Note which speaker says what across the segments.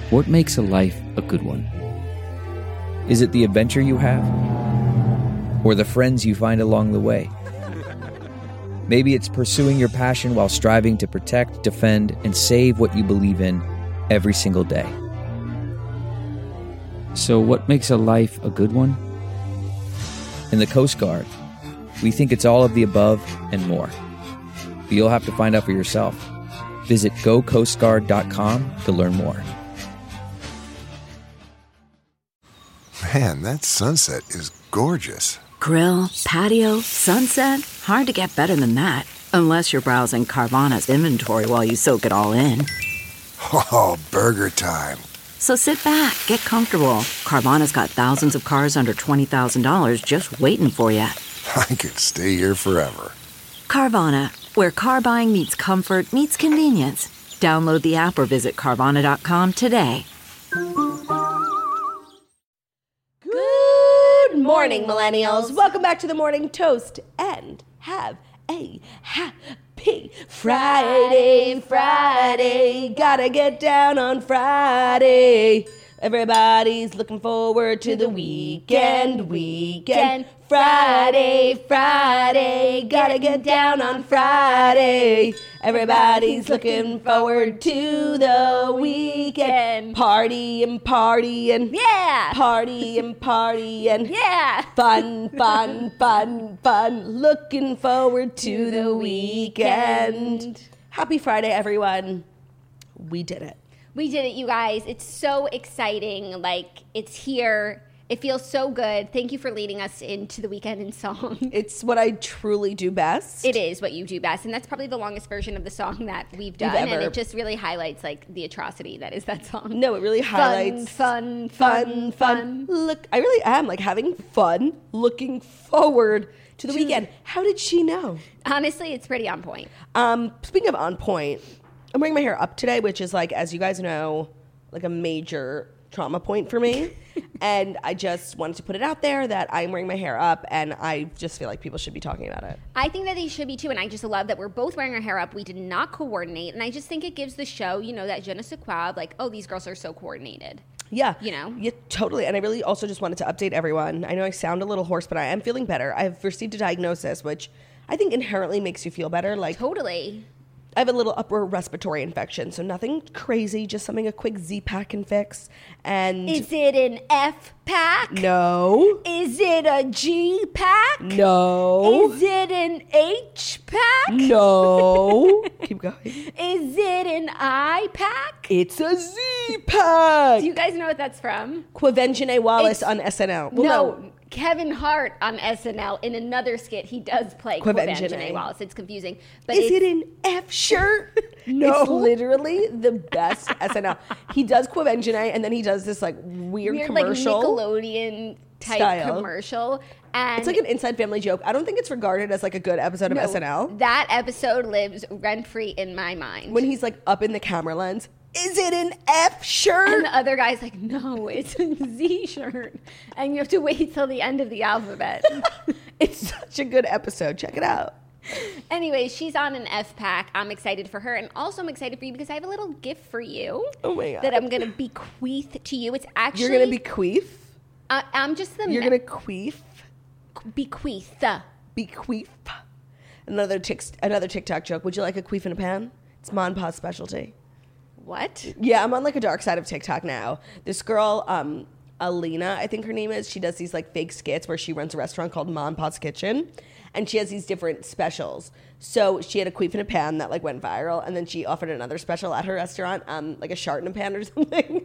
Speaker 1: What makes a life a good one? Is it the adventure you have? Or the friends you find along the way? Maybe it's pursuing your passion while striving to protect, defend, and save what you believe in every single day. So what makes a life a good one? In the Coast Guard, we think it's all of the above and more. But you'll have to find out for yourself. Visit gocoastguard.com to learn more.
Speaker 2: Man, that sunset is gorgeous.
Speaker 3: Grill, patio, sunset. Hard to get better than that. Unless you're browsing Carvana's inventory while you soak it all in.
Speaker 2: Oh, burger time.
Speaker 3: So sit back, get comfortable. Carvana's got thousands of cars under $20,000 just waiting for you.
Speaker 2: I could stay here forever.
Speaker 3: Carvana, where car buying meets comfort meets convenience. Download the app or visit Carvana.com today.
Speaker 4: Good morning, millennials. Welcome back to the Morning Toast and have a happy Friday. Gotta get down on Friday. Everybody's looking forward to the weekend. Friday. Gotta get down on Friday. Everybody's looking forward to the weekend. Party and yeah. Party and yeah. Fun. Looking forward to the weekend. Happy Friday, everyone. We did it.
Speaker 5: We did it, you guys. It's so exciting. Like, it's here. It feels so good. Thank you for leading us into the weekend in song.
Speaker 4: It's what I truly do best.
Speaker 5: It is what you do best. And that's probably the longest version of the song that we've done. And it just really highlights, like, the atrocity that is that song.
Speaker 4: No, it really highlights
Speaker 5: fun.
Speaker 4: Look, I really am, like, having fun, looking forward to the weekend. How did she know?
Speaker 5: Honestly, it's pretty on point.
Speaker 4: Speaking of on point, I'm wearing my hair up today, which is, like, as you guys know, like a major trauma point for me. And I just wanted to put it out there that I'm wearing my hair up, and I just feel like people should be talking about it.
Speaker 5: I think that they should be too, and I just love that we're both wearing our hair up. We did not coordinate, and I just think it gives the show, you know, that je ne sais quoi, like, oh, these girls are so coordinated.
Speaker 4: Yeah.
Speaker 5: You know?
Speaker 4: Yeah, totally. And I really also just wanted to update everyone. I know I sound a little hoarse, but I am feeling better. I've received a diagnosis, which I think inherently makes you feel better. Like,
Speaker 5: totally.
Speaker 4: I have a little upper respiratory infection, so nothing crazy, just something a quick Z-Pack can fix. And
Speaker 5: is it an F-Pack?
Speaker 4: No.
Speaker 5: Is it a G-Pack?
Speaker 4: No.
Speaker 5: Is it an H-Pack?
Speaker 4: No. Keep going.
Speaker 5: Is it an I-Pack?
Speaker 4: It's a Z-Pack.
Speaker 5: Do you guys know what that's from?
Speaker 4: Quvenzhané Wallis on SNL. Well,
Speaker 5: no. Kevin Hart on SNL, in another skit, he does play Quvenzhané Wallis. It's confusing. But
Speaker 4: is it an F shirt? No. It's literally the best SNL. He does Quvenzhané, and then he does this like weird commercial.
Speaker 5: Like Nickelodeon type commercial. And
Speaker 4: it's like an Inside Family joke. I don't think it's regarded as like a good episode of SNL.
Speaker 5: That episode lives rent-free in my mind.
Speaker 4: When he's like up in the camera lens. Is it an F shirt?
Speaker 5: And the other guy's like, no, it's a Z shirt. And you have to wait till the end of the alphabet.
Speaker 4: It's such a good episode. Check it out.
Speaker 5: Anyway, she's on an F-Pack. I'm excited for her. And also I'm excited for you because I have a little gift for you.
Speaker 4: Oh, my God.
Speaker 5: That I'm going to bequeath to you. It's actually...
Speaker 4: You're going to bequeath?
Speaker 5: I'm just the...
Speaker 4: You're going to queef?
Speaker 5: Bequeath.
Speaker 4: Bequeath. Another TikTok joke. Would you like a queef in a pan? It's Ma and Pa's specialty.
Speaker 5: What?
Speaker 4: Yeah, I'm on like a dark side of TikTok now. This girl, Alina, I think her name is, she does these like fake skits where she runs a restaurant called Ma and Pa's Kitchen, and she has these different specials. So she had a queef in a pan that like went viral, and then she offered another special at her restaurant, like a shart in a pan or something.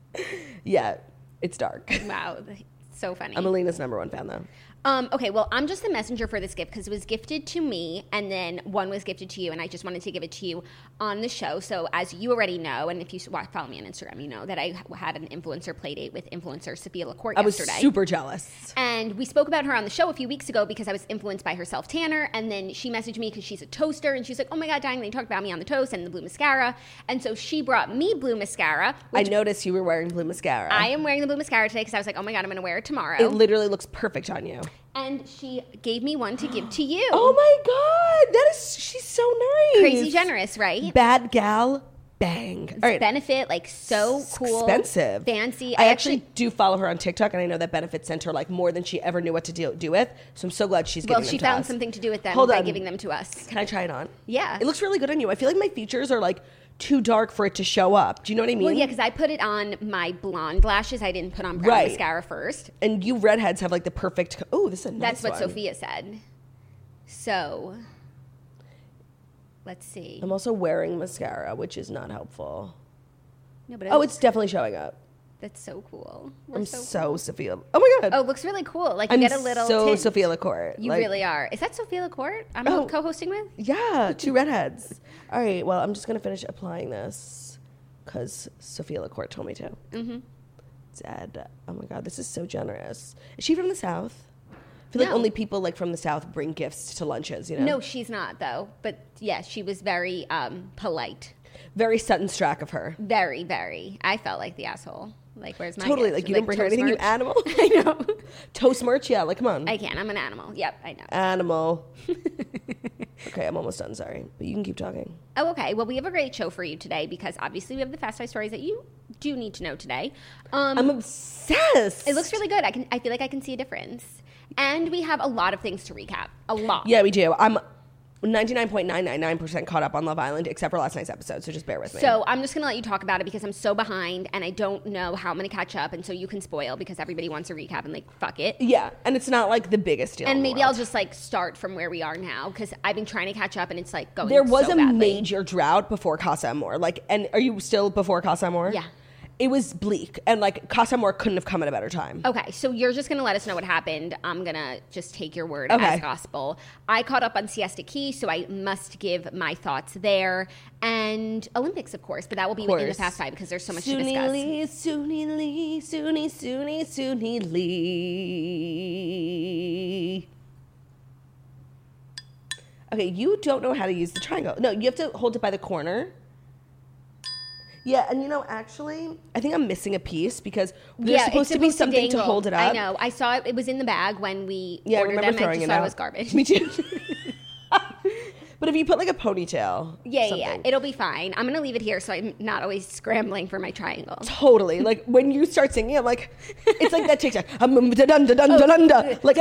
Speaker 4: Yeah, it's dark.
Speaker 5: Wow, so funny.
Speaker 4: I'm Alina's #1 fan though.
Speaker 5: Okay, well, I'm just the messenger for this gift because it was gifted to me and then one was gifted to you, and I just wanted to give it to you on the show. So as you already know, and if you follow me on Instagram, you know that I had an influencer play date with influencer Sophia LaCourte yesterday.
Speaker 4: I was super jealous.
Speaker 5: And we spoke about her on the show a few weeks ago because I was influenced by her self-tanner, and then she messaged me because she's a toaster, and she's like, oh my God, Diane, they talked about me on the toast and the blue mascara. And so she brought me blue mascara.
Speaker 4: I noticed you were wearing blue mascara.
Speaker 5: I am wearing the blue mascara today because I was like, oh my God, I'm going to wear it tomorrow.
Speaker 4: It literally looks perfect on you.
Speaker 5: And she gave me one to give to you.
Speaker 4: Oh my God, she's so nice.
Speaker 5: Crazy generous, right?
Speaker 4: Bad gal, bang. All right.
Speaker 5: Benefit, like so cool.
Speaker 4: Expensive.
Speaker 5: Fancy.
Speaker 4: I actually do follow her on TikTok, and I know that Benefit sent her like more than she ever knew what to do with. So I'm so glad she's giving
Speaker 5: Well,
Speaker 4: them
Speaker 5: she
Speaker 4: to
Speaker 5: found
Speaker 4: us.
Speaker 5: something to do with them
Speaker 4: Hold
Speaker 5: by
Speaker 4: on.
Speaker 5: giving them to us.
Speaker 4: Can I try it on?
Speaker 5: Yeah.
Speaker 4: It looks really good on you. I feel like my features are like too dark for it to show up. Do you know what I mean?
Speaker 5: Well, yeah, because I put it on my blonde lashes. I didn't put on brown
Speaker 4: Right.
Speaker 5: mascara first.
Speaker 4: And you redheads have like the perfect. Oh, this is a nice
Speaker 5: That's what
Speaker 4: one.
Speaker 5: Sophia said. So, let's see.
Speaker 4: I'm also wearing mascara, which is not helpful.
Speaker 5: No, but
Speaker 4: Oh, it's definitely showing up.
Speaker 5: that's so cool. We're
Speaker 4: I'm
Speaker 5: so
Speaker 4: so
Speaker 5: cool.
Speaker 4: Sophia. Oh my god.
Speaker 5: Oh, it looks really cool. Like you
Speaker 4: I'm
Speaker 5: get a little
Speaker 4: so
Speaker 5: tint.
Speaker 4: Sophia LaCourte.
Speaker 5: You
Speaker 4: Like,
Speaker 5: really are. Is that Sophia LaCourte I'm
Speaker 4: Oh.
Speaker 5: co-hosting with?
Speaker 4: Yeah, two redheads. All right, well, I'm just going to finish applying this because Sophia LaCourte told me to. Mm-hmm. Zed. Oh my God, this is so generous. Is she from the South? I feel like
Speaker 5: No.
Speaker 4: only people like from the South bring gifts to lunches, you know?
Speaker 5: No, she's not though. But yeah, she was very polite.
Speaker 4: Very Sutton Strack of her.
Speaker 5: Very, very. I felt like the asshole. Like, where's my
Speaker 4: Totally,
Speaker 5: gift?
Speaker 4: like you didn't bring her
Speaker 5: Toast
Speaker 4: anything, you
Speaker 5: merch?
Speaker 4: animal.
Speaker 5: I know.
Speaker 4: Toast merch, yeah, like come on.
Speaker 5: I can. I'm an animal. Yep, I know.
Speaker 4: Animal. Okay, I'm almost done, sorry. But you can keep talking.
Speaker 5: Oh, okay. Well, we have a great show for you today because obviously we have the Fast Five stories that you do need to know today.
Speaker 4: I'm obsessed.
Speaker 5: It looks really good. I feel like I can see a difference. And we have a lot of things to recap. A lot.
Speaker 4: Yeah, we do. I'm 99.999% caught up on Love Island, except for last night's episode, so just bear with me.
Speaker 5: So I'm just going to let you talk about it because I'm so behind and I don't know how I'm going to catch up. And so you can spoil because everybody wants a recap and like, fuck it.
Speaker 4: Yeah, and it's not like the biggest deal.
Speaker 5: And
Speaker 4: in the
Speaker 5: maybe
Speaker 4: world.
Speaker 5: I'll just like start from where we are now because I've been trying to catch up and it's like going
Speaker 4: There was
Speaker 5: so
Speaker 4: a
Speaker 5: badly.
Speaker 4: major drought before Casa Amor. Like, and are you still before Casa Amor?
Speaker 5: Yeah.
Speaker 4: It was bleak, and like Casa Amor couldn't have come at a better time.
Speaker 5: Okay, so you're just going to let us know what happened. I'm going to just take your word
Speaker 4: Okay.
Speaker 5: as gospel. I caught up on Siesta Key, so I must give my thoughts there. And Olympics, of course, but that will be in the Fast Five because there's so much to discuss.
Speaker 4: Suni Lee. Okay, you don't know how to use the triangle. No, you have to hold it by the corner. Yeah, and you know, actually, I think I'm missing a piece because there's supposed to be something to hold it up.
Speaker 5: I know. I saw it. It was in the bag when we
Speaker 4: Yeah, I
Speaker 5: ordered
Speaker 4: remember
Speaker 5: them.
Speaker 4: throwing
Speaker 5: I just
Speaker 4: it
Speaker 5: thought
Speaker 4: out.
Speaker 5: it was garbage.
Speaker 4: Me too. But if you put like a ponytail,
Speaker 5: Yeah,
Speaker 4: something.
Speaker 5: it'll be fine. I'm going to leave it here so I'm not always scrambling for my triangle.
Speaker 4: Totally. Like when you start singing, I'm like, it's like that TikTok. Like,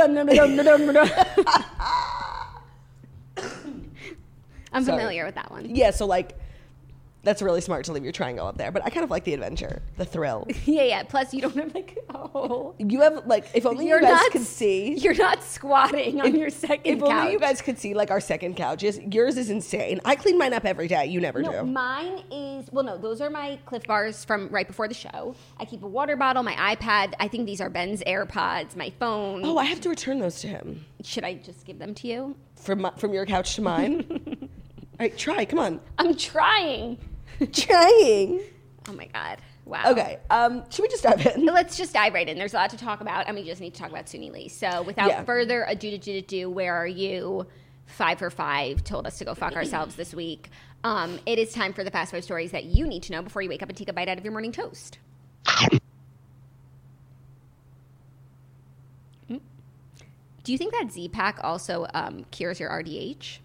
Speaker 5: I'm
Speaker 4: Sorry.
Speaker 5: familiar with that one.
Speaker 4: yeah, so like, that's really smart to leave your triangle up there. But I kind of like the adventure, the thrill.
Speaker 5: Yeah. Plus, you don't have like a hole.
Speaker 4: You have like, if only
Speaker 5: You're
Speaker 4: you guys
Speaker 5: not-
Speaker 4: could see.
Speaker 5: You're not squatting on your second
Speaker 4: If
Speaker 5: couch.
Speaker 4: only you guys could see like our second couches. Yours is insane. I clean mine up every day. You never
Speaker 5: No,
Speaker 4: do.
Speaker 5: mine is, well, no, those are my Cliff Bars from right before the show. I keep a water bottle, my iPad. I think these are Ben's AirPods, my phone.
Speaker 4: Oh, I have to return those to him.
Speaker 5: Should I just give them to you?
Speaker 4: From your couch to mine. All right, try. Come on.
Speaker 5: I'm trying.
Speaker 4: Trying.
Speaker 5: Oh my God. Wow.
Speaker 4: Okay. Should we just dive in?
Speaker 5: Let's just dive right in. There's a lot to talk about, and we just need to talk about Suni Lee. So without
Speaker 4: Yeah.
Speaker 5: further ado, where are you? 5 for 5 told us to go fuck ourselves this week. It is time for the Fast Five stories that you need to know before you wake up and take a bite out of your morning toast. Do you think that Z-Pack also cures your RDH?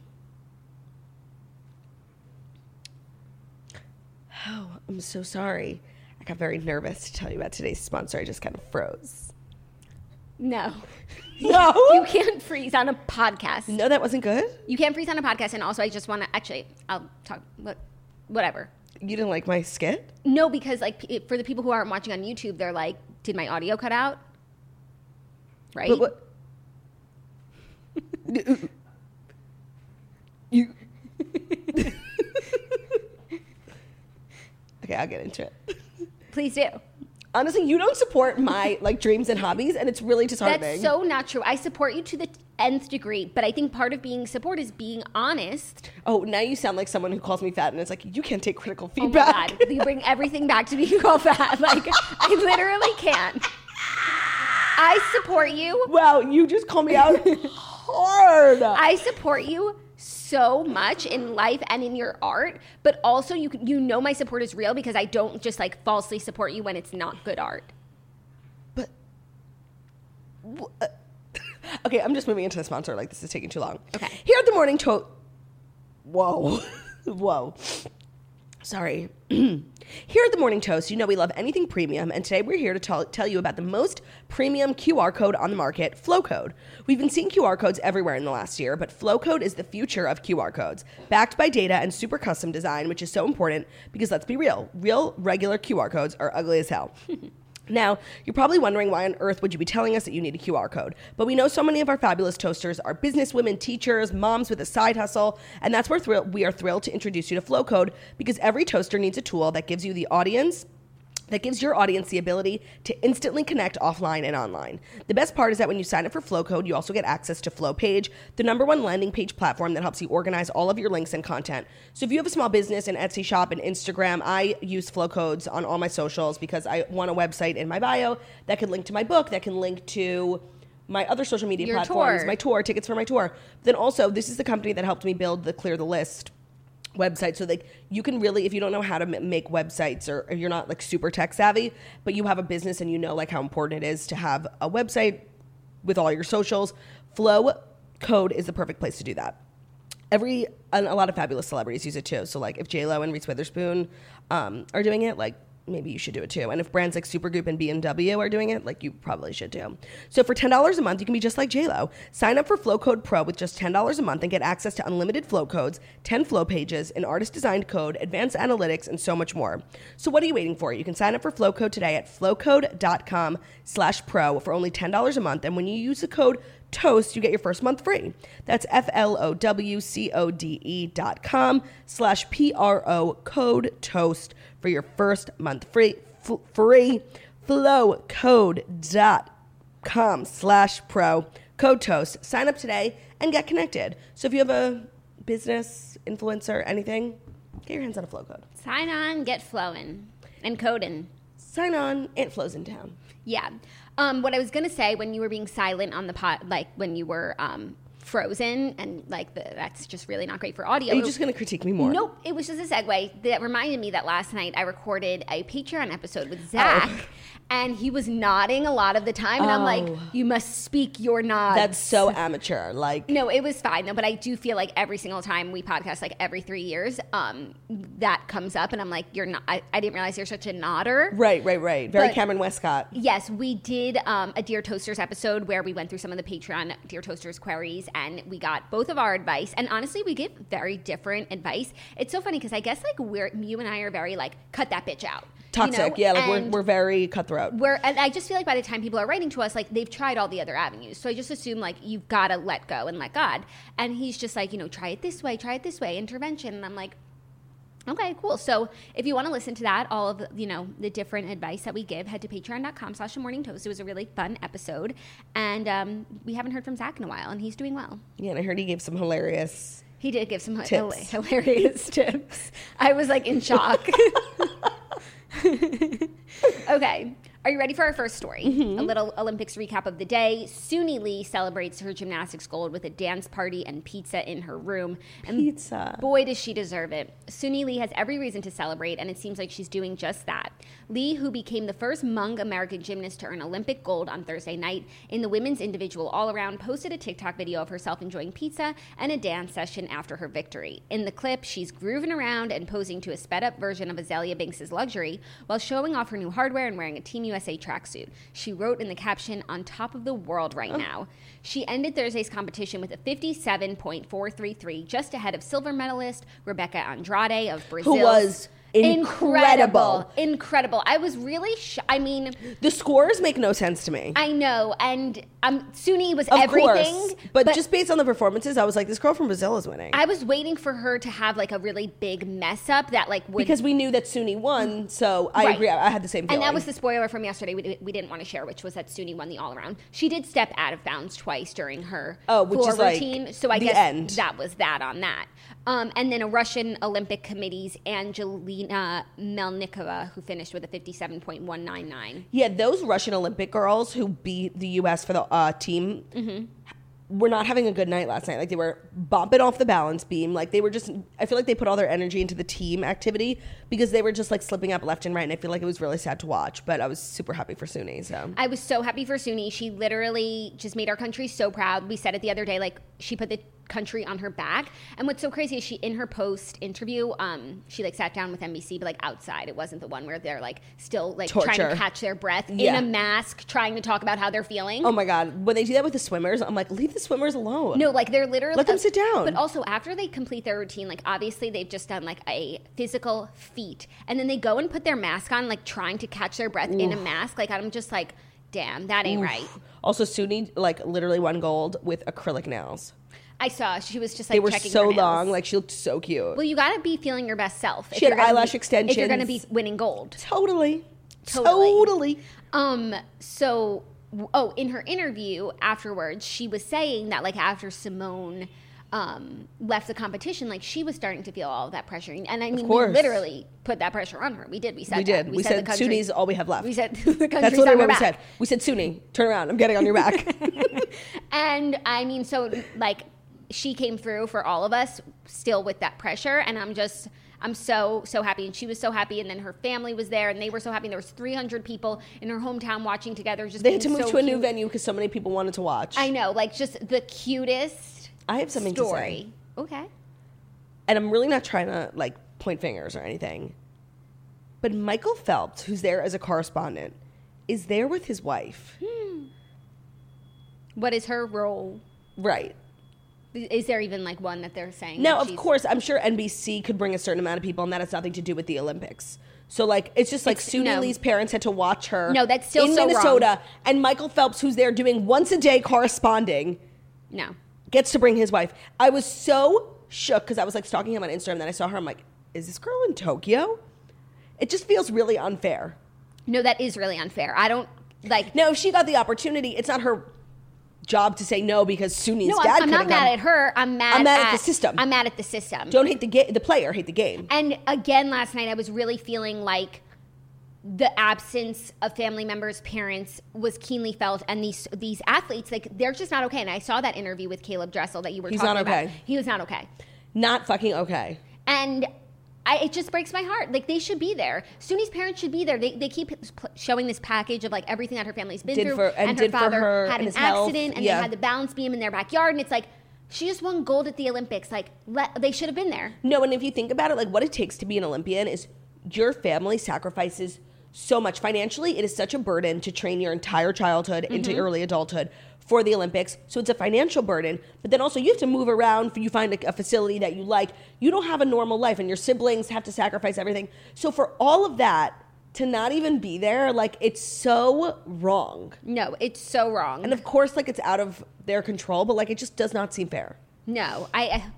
Speaker 4: Oh, I'm so sorry. I got very nervous to tell you about today's sponsor. I just kind of froze.
Speaker 5: No.
Speaker 4: No.
Speaker 5: You can't freeze on a podcast.
Speaker 4: No, that wasn't good.
Speaker 5: You can't freeze on a podcast, and also I just want to, actually, I'll talk, whatever.
Speaker 4: You didn't like my skit?
Speaker 5: No, because like for the people who aren't watching on YouTube, they're like, did my audio cut out? Right?
Speaker 4: But what? You. Okay, I'll get into it.
Speaker 5: Please do.
Speaker 4: Honestly, you don't support my like dreams and hobbies, and it's really disheartening.
Speaker 5: That's so not true. I support you to the nth degree, but I think part of being support is being honest.
Speaker 4: Oh, now you sound like someone who calls me fat, and it's like you can't take critical
Speaker 5: Oh my
Speaker 4: feedback.
Speaker 5: God. You bring everything back to being called fat. Like, I literally can't. I support you.
Speaker 4: Wow, you just call me out hard.
Speaker 5: I support you so much in life and in your art, but also you know my support is real because I don't just like falsely support you when it's not good art.
Speaker 4: But okay, I'm just moving into the sponsor. Like this is taking too long.
Speaker 5: Okay.
Speaker 4: Here at the morning toast. Whoa, whoa. Sorry. Here at the Morning Toast, you know we love anything premium, and today we're here to tell you about the most premium QR code on the market, Flowcode. We've been seeing QR codes everywhere in the last year, but Flowcode is the future of QR codes, backed by data and super custom design, which is so important because let's be real, regular QR codes are ugly as hell. Now, you're probably wondering why on earth would you be telling us that you need a QR code? But we know so many of our fabulous toasters are businesswomen, teachers, moms with a side hustle, and that's where we are thrilled to introduce you to Flowcode because every toaster needs a tool that gives your audience the ability to instantly connect offline and online. The best part is that when you sign up for Flowcode, you also get access to FlowPage, the #1 landing page platform that helps you organize all of your links and content. So if you have a small business, an Etsy shop, an Instagram, I use Flowcodes on all my socials because I want a website in my bio that can link to my book, that can link to my other social media
Speaker 5: Your
Speaker 4: platforms,
Speaker 5: tour.
Speaker 4: my tour, tickets for my tour. Then also, this is the company that helped me build the Clear the List website. So like you can really, if you don't know how to make websites or you're not like super tech savvy, but you have a business and you know like how important it is to have a website with all your socials, Flowcode is the perfect place to do that. A lot of fabulous celebrities use it too. So like if J-Lo and Reese Witherspoon are doing it, like maybe you should do it too. And if brands like Supergoop and B&W are doing it, like you probably should too. So for $10 a month, you can be just like J-Lo. Sign up for Flowcode Pro with just $10 a month and get access to unlimited flow codes, 10 flow pages, an artist-designed code, advanced analytics, and so much more. So what are you waiting for? You can sign up for Flowcode today at flowcode.com/pro for only $10 a month. And when you use the code TOAST, you get your first month free. That's flowcode.com/PRO code TOAST for your first month free. Flowcode.com/pro code TOAST. Sign up today and get connected. So if you have a business, influencer, anything, get your hands on a Flowcode.
Speaker 5: Sign on, get flowing, and coding.
Speaker 4: Sign on, it flows in town.
Speaker 5: Yeah. What I was going to say when you were being silent on the pod, like when you were frozen and like that's just really not great for audio.
Speaker 4: Are you just going to critique me more?
Speaker 5: Nope. It was just a segue that reminded me that last night I recorded a Patreon episode with Zach and he was nodding a lot of the time. And I'm like, you must speak your nods.
Speaker 4: That's so amateur. Like,
Speaker 5: no, it was fine though. But I do feel like every single time we podcast, like every 3 years, that comes up and I'm like, you're not, I didn't realize you're such a nodder.
Speaker 4: Right. Very
Speaker 5: But
Speaker 4: Cameron Westcott.
Speaker 5: Yes, we did a Dear Toasters episode where we went through some of the Patreon Dear Toasters queries and we got both of our advice. And honestly, we give very different advice. It's so funny because I guess like you and I are very like, cut that bitch out.
Speaker 4: Toxic,
Speaker 5: you know?
Speaker 4: yeah, like we're very cutthroat.
Speaker 5: And I just feel like by the time people are writing to us, like they've tried all the other avenues. So I just assume like you've got to let go and let God. And he's just like, try it this way, intervention. And I'm like, okay, cool. So if you want to listen to that, all of the different advice that we give, head to patreon.com/morningtoast. It was a really fun episode. And we haven't heard from Zach in a while, and he's doing well.
Speaker 4: Yeah, and I heard he gave some hilarious
Speaker 5: He did give some
Speaker 4: tips.
Speaker 5: hilarious tips. I was like in shock. Okay. Are you ready for our first story? A little Olympics recap of the day. Suni Lee celebrates her gymnastics gold with a dance party and pizza in her room. And
Speaker 4: Pizza.
Speaker 5: boy, does she deserve it. Suni Lee has every reason to celebrate, and it seems like she's doing just that. Lee, who became the first Hmong American gymnast to earn Olympic gold on Thursday night in the women's individual all-around, posted a TikTok video of herself enjoying pizza and a dance session after her victory. In the clip, she's grooving around and posing to a sped-up version of Azalea Banks' Luxury while showing off her new hardware and wearing a Team USA tracksuit. She wrote in the caption, "On top of the world right now." She ended Thursday's competition with a 57.433, just ahead of silver medalist Rebecca Andrade of Brazil.
Speaker 4: Who was incredible.
Speaker 5: I was really
Speaker 4: the scores make no sense to me.
Speaker 5: I know, and Suni was
Speaker 4: Of
Speaker 5: everything.
Speaker 4: course. But just based on the performances, I was like, this girl from Brazil is winning.
Speaker 5: I was waiting for her to have like a really big mess up that like would,
Speaker 4: because we knew that Suni won, so I agree. I had the same feeling.
Speaker 5: And that was the spoiler from yesterday we didn't want to share, which was that Suni won the all-around. She did step out of bounds twice during her
Speaker 4: which
Speaker 5: floor
Speaker 4: is like
Speaker 5: routine, so I
Speaker 4: the
Speaker 5: guess
Speaker 4: end.
Speaker 5: that was that on that. And then a Russian Olympic Committee's Angelina Melnikova, who finished with a 57.199.
Speaker 4: Yeah, those Russian Olympic girls who beat the U.S. for the team were not having a good night last night. Like, they were bumping off the balance beam. Like, they were just, I feel like they put all their energy into the team activity because they were just, like, slipping up left and right. And I feel like it was really sad to watch. But I was super happy for Suni, so.
Speaker 5: I was so happy for Suni. She literally just made our country so proud. We said it the other day, like, she put the country on her back. And what's so crazy is she, in her post interview, she like sat down with NBC, but like outside. It wasn't the one where they're like still like trying
Speaker 4: Torture.
Speaker 5: to catch their breath in
Speaker 4: Yeah.
Speaker 5: a mask, trying to talk about how they're feeling.
Speaker 4: Oh my God. When they do that with the swimmers, I'm like, leave the swimmers alone.
Speaker 5: No, like they're literally
Speaker 4: Let them sit down.
Speaker 5: But also after they complete their routine, like obviously they've just done like a physical feat, and then they go and put their mask on, like trying to catch their breath in a mask. Like I'm just like, damn, that ain't right.
Speaker 4: Also, Suni like literally won gold with acrylic nails.
Speaker 5: I saw she was just like
Speaker 4: They were
Speaker 5: checking
Speaker 4: so
Speaker 5: her nails.
Speaker 4: long. Like she looked so cute.
Speaker 5: Well, you got to be feeling your best self.
Speaker 4: She had eyelash
Speaker 5: If you're
Speaker 4: extensions.
Speaker 5: going to be winning gold.
Speaker 4: Totally.
Speaker 5: Totally. So, in her interview afterwards, she was saying that like after Simone left the competition, like she was starting to feel all of that pressure. And I mean, we
Speaker 4: course.
Speaker 5: literally put that pressure on her. We did. We said
Speaker 4: We
Speaker 5: that.
Speaker 4: did. We said
Speaker 5: the country-
Speaker 4: Suni's all we have left.
Speaker 5: We said the country's
Speaker 4: That's literally
Speaker 5: on
Speaker 4: what
Speaker 5: her
Speaker 4: we
Speaker 5: back.
Speaker 4: said. We said, Suni, turn around. I'm getting on your back.
Speaker 5: And I mean, so like she came through for all of us still with that pressure. And I'm so happy. And she was so happy. And then her family was there and they were so happy. And there was 300 people in her hometown watching together. Just
Speaker 4: They had to
Speaker 5: being
Speaker 4: move
Speaker 5: so
Speaker 4: to a new
Speaker 5: cute.
Speaker 4: venue because so many people wanted to watch.
Speaker 5: I know, like just the cutest
Speaker 4: I have something
Speaker 5: story.
Speaker 4: to say.
Speaker 5: Okay.
Speaker 4: And I'm really not trying to like point fingers or anything. But Michael Phelps, who's there as a correspondent, is there with his wife.
Speaker 5: What is her role?
Speaker 4: Right.
Speaker 5: Is there even like one that they're saying?
Speaker 4: Now,
Speaker 5: that
Speaker 4: of
Speaker 5: she's-
Speaker 4: course, I'm sure NBC could bring a certain amount of people, and that has nothing to do with the Olympics. So, like, it's just like Suni
Speaker 5: no.
Speaker 4: Lee's parents had to watch her.
Speaker 5: No, that's still
Speaker 4: in
Speaker 5: so
Speaker 4: Minnesota,
Speaker 5: wrong.
Speaker 4: and Michael Phelps, who's there doing once a day corresponding,
Speaker 5: No.
Speaker 4: gets to bring his wife. I was so shook because I was like stalking him on Instagram, and then I saw her. I'm like, is this girl in Tokyo? It just feels really unfair.
Speaker 5: No, that is really unfair. I don't like.
Speaker 4: Now, if she got the opportunity, it's not her job to say no because Suni's
Speaker 5: No,
Speaker 4: dad
Speaker 5: I'm not
Speaker 4: could've
Speaker 5: mad
Speaker 4: come.
Speaker 5: at her. I'm mad
Speaker 4: at the system.
Speaker 5: I'm mad at the system.
Speaker 4: Don't hate the player, hate the game.
Speaker 5: And again, last night I was really feeling like the absence of family members, parents was keenly felt, and these athletes, like they're just not okay. And I saw that interview with Caleb Dressel that you were
Speaker 4: He's
Speaker 5: talking
Speaker 4: not okay.
Speaker 5: about. He was not okay,
Speaker 4: Not fucking okay.
Speaker 5: and it just breaks my heart. Like they should be there. Suni's parents should be there. They keep showing this package of like everything that her family's been through, and her father had an accident, and they had the balance beam in their backyard, and it's like. She just won gold at the Olympics. Like, they should have been there.
Speaker 4: No, and if you think about it, like what it takes to be an Olympian is your family sacrifices so much financially. It is such a burden to train your entire childhood into early adulthood for the Olympics. So it's a financial burden, but then also you have to move around. You find a facility that you like. You don't have a normal life, and your siblings have to sacrifice everything. So for all of that to not even be there, like it's so wrong.
Speaker 5: No, it's so wrong.
Speaker 4: And of course, like it's out of their control, but like it just does not seem fair.
Speaker 5: No,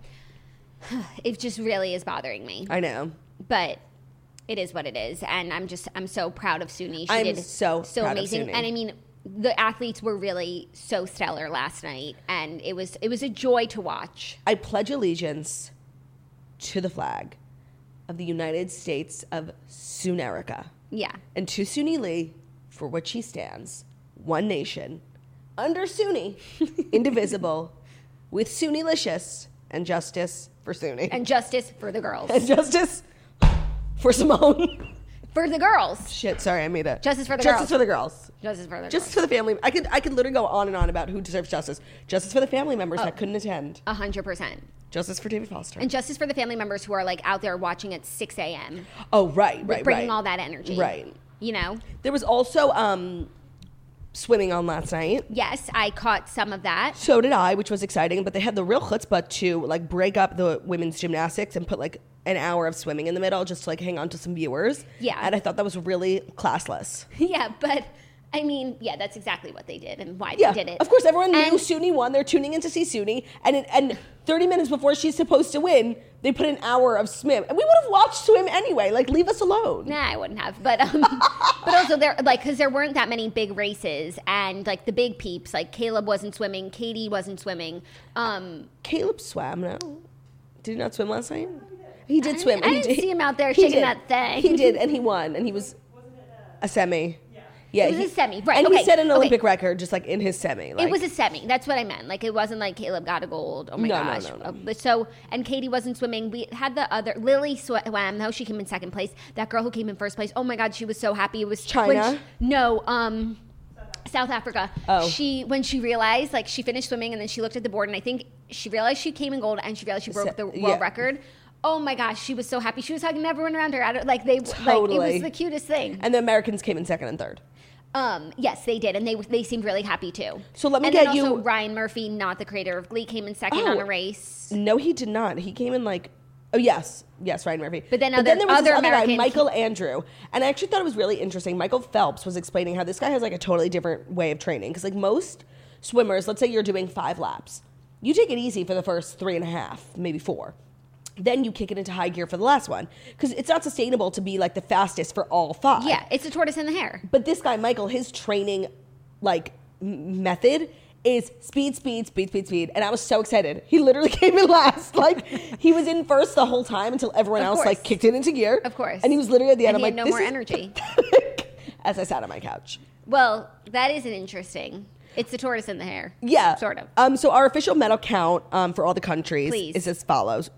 Speaker 5: it just really is bothering me.
Speaker 4: I know.
Speaker 5: But it is what it is, and I'm so proud of Suni. She
Speaker 4: I'm
Speaker 5: did
Speaker 4: so proud of
Speaker 5: amazing,
Speaker 4: Suni.
Speaker 5: and I mean the athletes were really so stellar last night, and it was a joy to watch.
Speaker 4: I pledge allegiance to the flag of the United States of Sunerica.
Speaker 5: Yeah,
Speaker 4: And to Suni Lee, for which she stands, one nation, under Suni, indivisible, with Sunilicious, and justice for Suni.
Speaker 5: and justice for the girls.
Speaker 4: And justice for Simone.
Speaker 5: For the girls.
Speaker 4: Shit, sorry, I made it.
Speaker 5: Justice for the
Speaker 4: Justice
Speaker 5: girls.
Speaker 4: for the girls.
Speaker 5: Justice for the girls.
Speaker 4: Justice for the family. I could literally go on and on about who deserves justice. Justice for the family members that couldn't attend.
Speaker 5: 100%.
Speaker 4: Justice for David Foster.
Speaker 5: And justice for the family members who are like out there watching at 6 a.m.
Speaker 4: Oh, right.
Speaker 5: bringing all that energy.
Speaker 4: Right.
Speaker 5: You know?
Speaker 4: There was also swimming on last night.
Speaker 5: Yes, I caught some of that.
Speaker 4: So did I, which was exciting. But they had the real chutzpah to like break up the women's gymnastics and put like an hour of swimming in the middle just to like hang on to some viewers.
Speaker 5: Yeah.
Speaker 4: And I thought that was really classless.
Speaker 5: Yeah, but I mean, yeah, that's exactly what they did and why
Speaker 4: Yeah,
Speaker 5: they did it.
Speaker 4: of course, everyone knew
Speaker 5: And-
Speaker 4: Suni won. They're tuning in to see Suni, and 30 minutes before she's supposed to win, they put an hour of swim, and we would have watched swim anyway. Like, leave us alone.
Speaker 5: Nah, I wouldn't have. But but also there like because there weren't that many big races and like the big peeps like Caleb wasn't swimming, Katie wasn't swimming.
Speaker 4: Caleb swam. No, did he not swim last night? He did swim.
Speaker 5: I
Speaker 4: and he
Speaker 5: didn't
Speaker 4: did-
Speaker 5: see him out there
Speaker 4: he
Speaker 5: shaking
Speaker 4: did.
Speaker 5: that thing.
Speaker 4: He did, and he won, and he was a semi. Yeah,
Speaker 5: It was a semi, right,
Speaker 4: And
Speaker 5: okay,
Speaker 4: he set an
Speaker 5: okay.
Speaker 4: Olympic record just like in his semi. Like,
Speaker 5: It was a semi. That's what I meant. Like it wasn't like Caleb got a gold. Oh my
Speaker 4: No, no,
Speaker 5: gosh.
Speaker 4: no, no.
Speaker 5: But so and Katie wasn't swimming. We had the other Lily swam. Though she came in second place. That girl who came in first place. Oh my god, she was so happy. It was
Speaker 4: China?
Speaker 5: South Africa.
Speaker 4: Oh.
Speaker 5: When she realized like she finished swimming and then she looked at the board and I think she realized she came in gold and she realized she broke the world
Speaker 4: yeah.
Speaker 5: record. Oh my gosh, she was so happy. She was hugging everyone around her. Totally. Like it was the cutest thing.
Speaker 4: And the Americans came in second and third.
Speaker 5: Yes, they did, and they seemed really happy too.
Speaker 4: So let me
Speaker 5: and
Speaker 4: get
Speaker 5: then
Speaker 4: you.
Speaker 5: also Ryan Murphy, not the creator of Glee, came in second on a race.
Speaker 4: No, he did not. He came in like. Oh yes, Ryan Murphy.
Speaker 5: But then
Speaker 4: there was this
Speaker 5: other
Speaker 4: other guy,
Speaker 5: American-
Speaker 4: Michael Andrew, and I actually thought it was really interesting. Michael Phelps was explaining how this guy has like a totally different way of training because like most swimmers, let's say you're doing 5 laps, you take it easy for the first 3.5, maybe 4. Then you kick it into high gear for the last one because it's not sustainable to be like the fastest for all 5.
Speaker 5: Yeah, it's a tortoise in the hare.
Speaker 4: But this guy, Michael, his training like method is speed. And I was so excited. He literally came in last. Like he was in first the whole time until everyone else like kicked it into gear.
Speaker 5: Of course.
Speaker 4: And he was literally at the end.
Speaker 5: And
Speaker 4: I'm
Speaker 5: he
Speaker 4: like,
Speaker 5: had no
Speaker 4: this
Speaker 5: more
Speaker 4: is
Speaker 5: energy.
Speaker 4: pathetic. As I sat on my couch.
Speaker 5: Well, that isn't interesting. It's the tortoise in the hare.
Speaker 4: Yeah.
Speaker 5: Sort of.
Speaker 4: So our official medal count for all the countries
Speaker 5: Please.
Speaker 4: is as follows.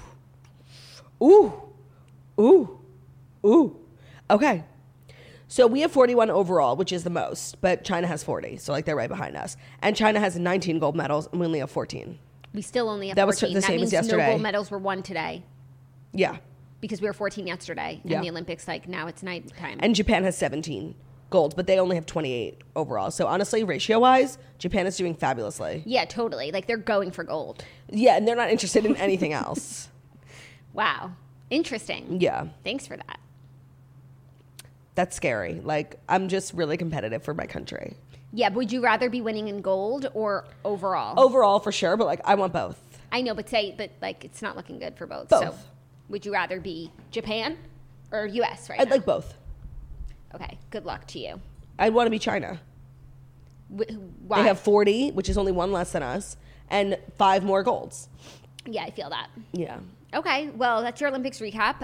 Speaker 4: Ooh. Okay. So we have 41 overall, which is the most, but China has 40. So like they're right behind us. And China has 19 gold medals and we only have 14.
Speaker 5: We still only have
Speaker 4: That was
Speaker 5: 14.
Speaker 4: the same
Speaker 5: that
Speaker 4: as
Speaker 5: means
Speaker 4: yesterday.
Speaker 5: no gold medals were won today
Speaker 4: Yeah.
Speaker 5: because we were 14 yesterday. And
Speaker 4: Yeah.
Speaker 5: the Olympics, like now it's night time.
Speaker 4: And Japan has 17 golds, but they only have 28 overall. So honestly, ratio-wise, Japan is doing fabulously.
Speaker 5: yeah, totally. Like they're going for gold.
Speaker 4: Yeah, and they're not interested in anything else.
Speaker 5: Wow. Interesting.
Speaker 4: Yeah.
Speaker 5: Thanks for that.
Speaker 4: That's scary. Like, I'm just really competitive for my country.
Speaker 5: Yeah, but would you rather be winning in gold or overall?
Speaker 4: Overall, for sure, but like, I want both.
Speaker 5: I know, but like it's not looking good for both.
Speaker 4: Both.
Speaker 5: So would you rather be Japan or US right
Speaker 4: I'd
Speaker 5: now?
Speaker 4: like both.
Speaker 5: Okay, good luck to you.
Speaker 4: I'd want to be China.
Speaker 5: Why?
Speaker 4: They have 40, which is only 1 less than us, and 5 more golds.
Speaker 5: Yeah, I feel that.
Speaker 4: Yeah.
Speaker 5: Okay, well, that's your Olympics recap.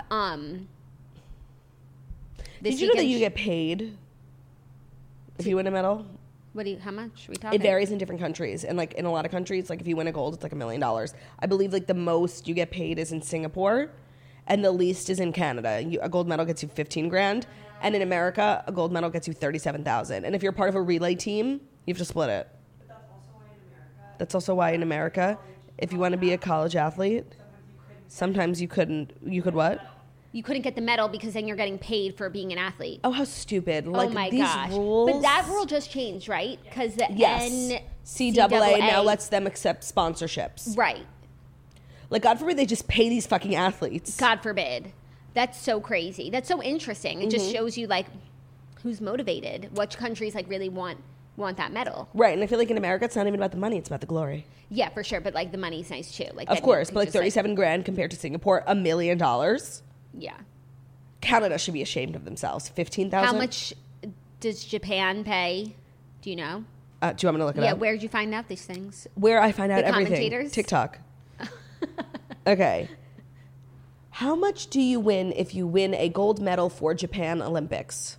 Speaker 4: Did you know that you get paid if you win a medal?
Speaker 5: How much are we talking?
Speaker 4: It varies in different countries. And like in a lot of countries, like if you win a gold, it's like $1 million. I believe like the most you get paid is in Singapore and the least is in Canada. A gold medal gets you 15 grand. And in America, a gold medal gets you 37,000. And if you're part of a relay team, you have to split it. That's also why in America, if you want to be a college athlete, sometimes you could what?
Speaker 5: You couldn't get the medal because then you're getting paid for being an athlete.
Speaker 4: Oh, how stupid. Like,
Speaker 5: oh my
Speaker 4: these
Speaker 5: gosh.
Speaker 4: rules.
Speaker 5: But that rule just changed, right? Because the
Speaker 4: NCAA now lets them accept sponsorships.
Speaker 5: Right.
Speaker 4: Like, God forbid they just pay these fucking athletes.
Speaker 5: God forbid. That's so crazy. That's so interesting. It just shows you, like, who's motivated. Which countries, like, really want that medal.
Speaker 4: Right, and I feel like in America, it's not even about the money. It's about the glory.
Speaker 5: Yeah, for sure. But, like, the money's nice, too. Like,
Speaker 4: Of course, but, like, 37 grand compared to Singapore, $1 million.
Speaker 5: Yeah.
Speaker 4: Canada should be ashamed of themselves. 15,000.
Speaker 5: How much does Japan pay? Do you know?
Speaker 4: Do you want me to look it
Speaker 5: Yeah,
Speaker 4: up?
Speaker 5: where'd you find out these things?
Speaker 4: Where I find out
Speaker 5: The
Speaker 4: everything.
Speaker 5: commentators?
Speaker 4: TikTok. Okay. How much do you win if you win a gold medal for Japan Olympics?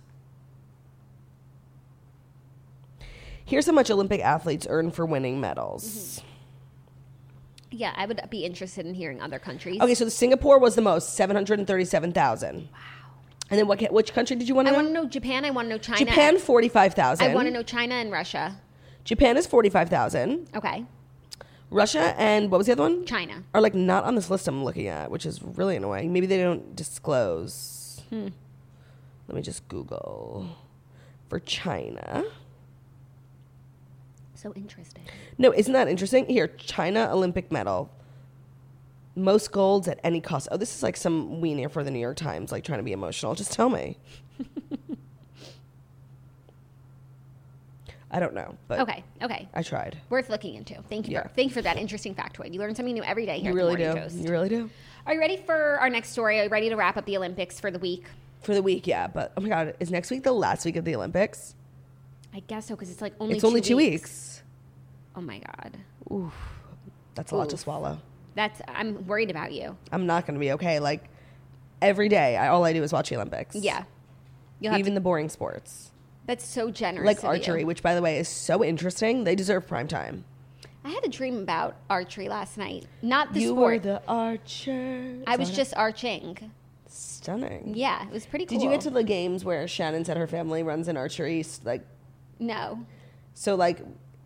Speaker 4: Here's how much Olympic athletes earn for winning medals.
Speaker 5: Yeah, I would be interested in hearing other countries.
Speaker 4: Okay, so Singapore was the most, 737,000. Wow. And then which country did you want
Speaker 5: I
Speaker 4: to know?
Speaker 5: want to know Japan. I want to know China.
Speaker 4: Japan, 45,000.
Speaker 5: I want to know China and Russia.
Speaker 4: Japan is 45,000.
Speaker 5: Okay.
Speaker 4: Russia and what was the other one?
Speaker 5: China.
Speaker 4: Are like not on this list I'm looking at, which is really annoying. Maybe they don't disclose. Let me just Google for China.
Speaker 5: So interesting.
Speaker 4: No, isn't that interesting? Here, China Olympic medal. Most golds at any cost. Oh, this is like some weenie for the New York Times, like trying to be emotional. Just tell me. I don't know, but
Speaker 5: Okay.
Speaker 4: I tried.
Speaker 5: Worth looking into. Thank you.
Speaker 4: Yeah.
Speaker 5: Thank you for that interesting factoid. You learn something new every day here.
Speaker 4: You
Speaker 5: at
Speaker 4: really
Speaker 5: the
Speaker 4: do.
Speaker 5: Morning Toast.
Speaker 4: You really do.
Speaker 5: Are you ready for our next story? Are you ready to wrap up the Olympics for the week?
Speaker 4: For the week, yeah. But oh my God, is next week the last week of the Olympics?
Speaker 5: I guess so because it's like only
Speaker 4: It's only 2 weeks.
Speaker 5: Oh my God.
Speaker 4: That's a lot to swallow.
Speaker 5: I'm worried about you.
Speaker 4: I'm not going to be okay. Like every day, all I do is watch the Olympics.
Speaker 5: Yeah.
Speaker 4: Even the boring sports.
Speaker 5: That's so generous.
Speaker 4: Like
Speaker 5: of
Speaker 4: archery,
Speaker 5: you.
Speaker 4: which by the way is so interesting. They deserve prime time.
Speaker 5: I had a dream about archery last night. Not the
Speaker 4: You
Speaker 5: sport.
Speaker 4: were the archer.
Speaker 5: I was just arching.
Speaker 4: Stunning.
Speaker 5: Yeah, it was pretty cool.
Speaker 4: Did you get to the games where Shannon said her family runs an archery? Like,
Speaker 5: No.
Speaker 4: so like,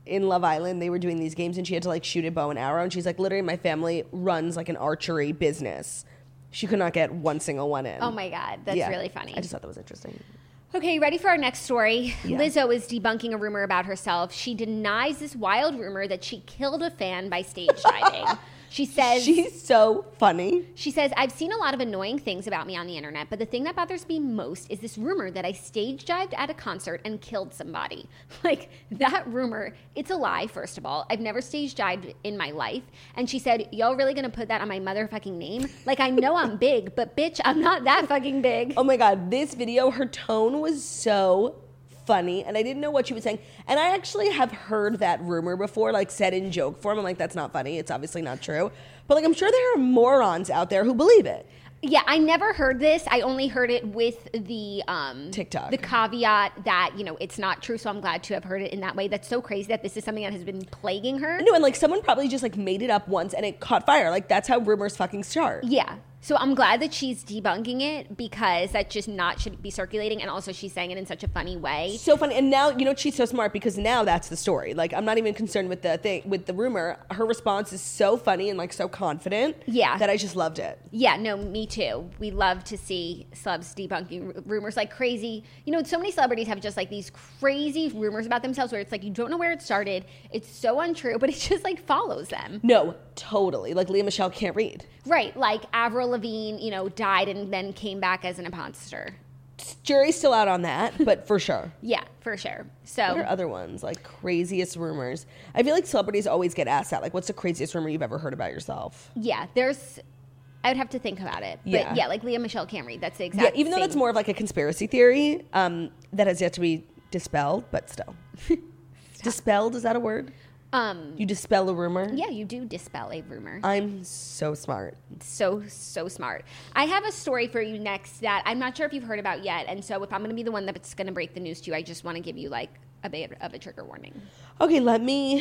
Speaker 4: in Love Island, they were doing these games and she had to like shoot a bow and arrow. And she's like, literally, my family runs like an archery business. She could not get one single one in.
Speaker 5: Oh my God, that's really funny.
Speaker 4: I just thought that was interesting.
Speaker 5: Okay, ready for our next story?
Speaker 4: Yeah.
Speaker 5: Lizzo is debunking a rumor about herself. She denies this wild rumor that she killed a fan by stage diving. She says...
Speaker 4: She's so funny.
Speaker 5: She says, I've seen a lot of annoying things about me on the internet, but the thing that bothers me most is this rumor that I stage dived at a concert and killed somebody. Like, that rumor, it's a lie, first of all. I've never stage dived in my life. And she said, y'all really gonna put that on my motherfucking name? Like, I know I'm big, but bitch, I'm not that fucking big.
Speaker 4: Oh my God, this video, her tone was so funny, and I didn't know what she was saying. And I actually have heard that rumor before, like said in joke form. I'm like, that's not funny. It's obviously not true. But like, I'm sure there are morons out there who believe it.
Speaker 5: Yeah, I never heard this. I only heard it with the
Speaker 4: TikTok.
Speaker 5: the caveat that, you know, it's not true. So I'm glad to have heard it in that way. That's so crazy that this is something that has been plaguing her.
Speaker 4: No, and like someone probably just like made it up once and it caught fire. Like that's how rumors fucking start.
Speaker 5: Yeah. So I'm glad that she's debunking it because that just not should be circulating. And also she's saying it in such a funny way.
Speaker 4: So funny. And now, you know, she's so smart because now that's the story. Like, I'm not even concerned with the thing, with the rumor. Her response is so funny and like so confident.
Speaker 5: Yeah.
Speaker 4: That I just loved it.
Speaker 5: Yeah, no, me too. We love to see celebs debunking rumors like crazy. You know, so many celebrities have just like these crazy rumors about themselves where it's like you don't know where it started. It's so untrue, but it just like follows them.
Speaker 4: No, totally. Like Leah Michelle can't read.
Speaker 5: Right, like Avril Lavigne, you know, died and then came back as an imposter.
Speaker 4: Jury's still out on that, but for sure.
Speaker 5: Yeah, for sure. So
Speaker 4: What are other ones? Like craziest rumors. I feel like celebrities always get asked that. Like, what's the craziest rumor you've ever heard about yourself?
Speaker 5: yeah, I would have to think about it. But
Speaker 4: Yeah.
Speaker 5: yeah, like Leah Michelle can't read. That's the exact
Speaker 4: Yeah, even though
Speaker 5: same.
Speaker 4: that's more of like a conspiracy theory that has yet to be dispelled, but still. Dispelled, is that a word? You dispel a rumor?
Speaker 5: Yeah, you do dispel a rumor.
Speaker 4: I'm so smart.
Speaker 5: So smart. I have a story for you next that I'm not sure if you've heard about yet. And so if I'm going to be the one that's going to break the news to you, I just want to give you like a bit of a trigger warning.
Speaker 4: Okay, let me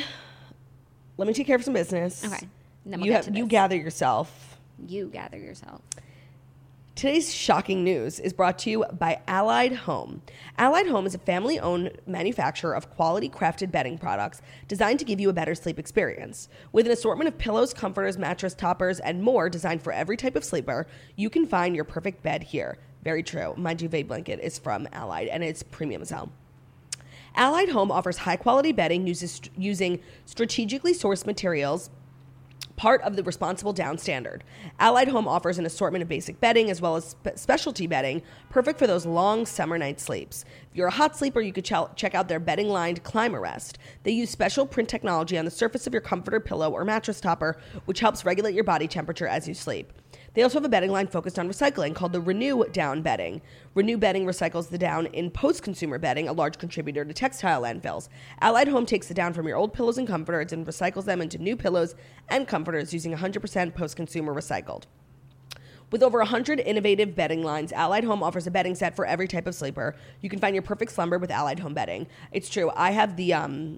Speaker 4: take care of some business.
Speaker 5: Okay. And then we'll get to
Speaker 4: You
Speaker 5: this.
Speaker 4: gather yourself.
Speaker 5: You gather yourself.
Speaker 4: Today's shocking news is brought to you by Allied Home. Allied Home is a family-owned manufacturer of quality crafted bedding products designed to give you a better sleep experience. With an assortment of pillows, comforters, mattress toppers, and more designed for every type of sleeper, you can find your perfect bed here. Very true. My duvet blanket is from Allied, and it's premium as hell. Allied Home offers high-quality bedding using strategically sourced materials, part of the Responsible Down standard. Allied Home offers an assortment of basic bedding as well as specialty bedding, perfect for those long summer night sleeps. If you're a hot sleeper, you could check out their bedding-lined Climarest. They use special print technology on the surface of your comforter, pillow, or mattress topper, which helps regulate your body temperature as you sleep. They also have a bedding line focused on recycling called the Renew Down Bedding. Renew Bedding recycles the down in post-consumer bedding, a large contributor to textile landfills. Allied Home takes the down from your old pillows and comforters and recycles them into new pillows and comforters using 100% post-consumer recycled. With over 100 innovative bedding lines, Allied Home offers a bedding set for every type of sleeper. You can find your perfect slumber with Allied Home bedding. It's true. I have the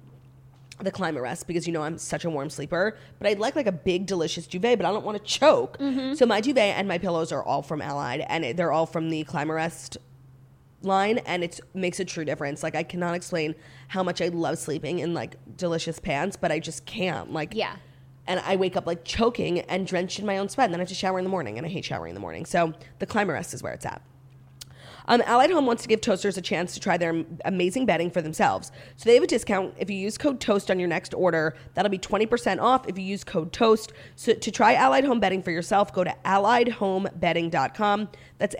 Speaker 4: Climarest because, you know, I'm such a warm sleeper, but I'd like a big delicious duvet, but I don't want to choke. So my duvet and my pillows are all from Allied, and they're all from the Climarest line, and it makes a true difference. Like, I cannot explain how much I love sleeping in like delicious pants, but I just can't. Like,
Speaker 5: Yeah.
Speaker 4: And I wake up like choking and drenched in my own sweat, and then I have to shower in the morning, and I hate showering in the morning. So the Climarest is where it's at. Allied Home wants to give toasters a chance to try their amazing bedding for themselves. So they have a discount. If you use code TOAST on your next order, that'll be 20% off if you use code TOAST. So to try Allied Home bedding for yourself, go to alliedhomebedding.com. That's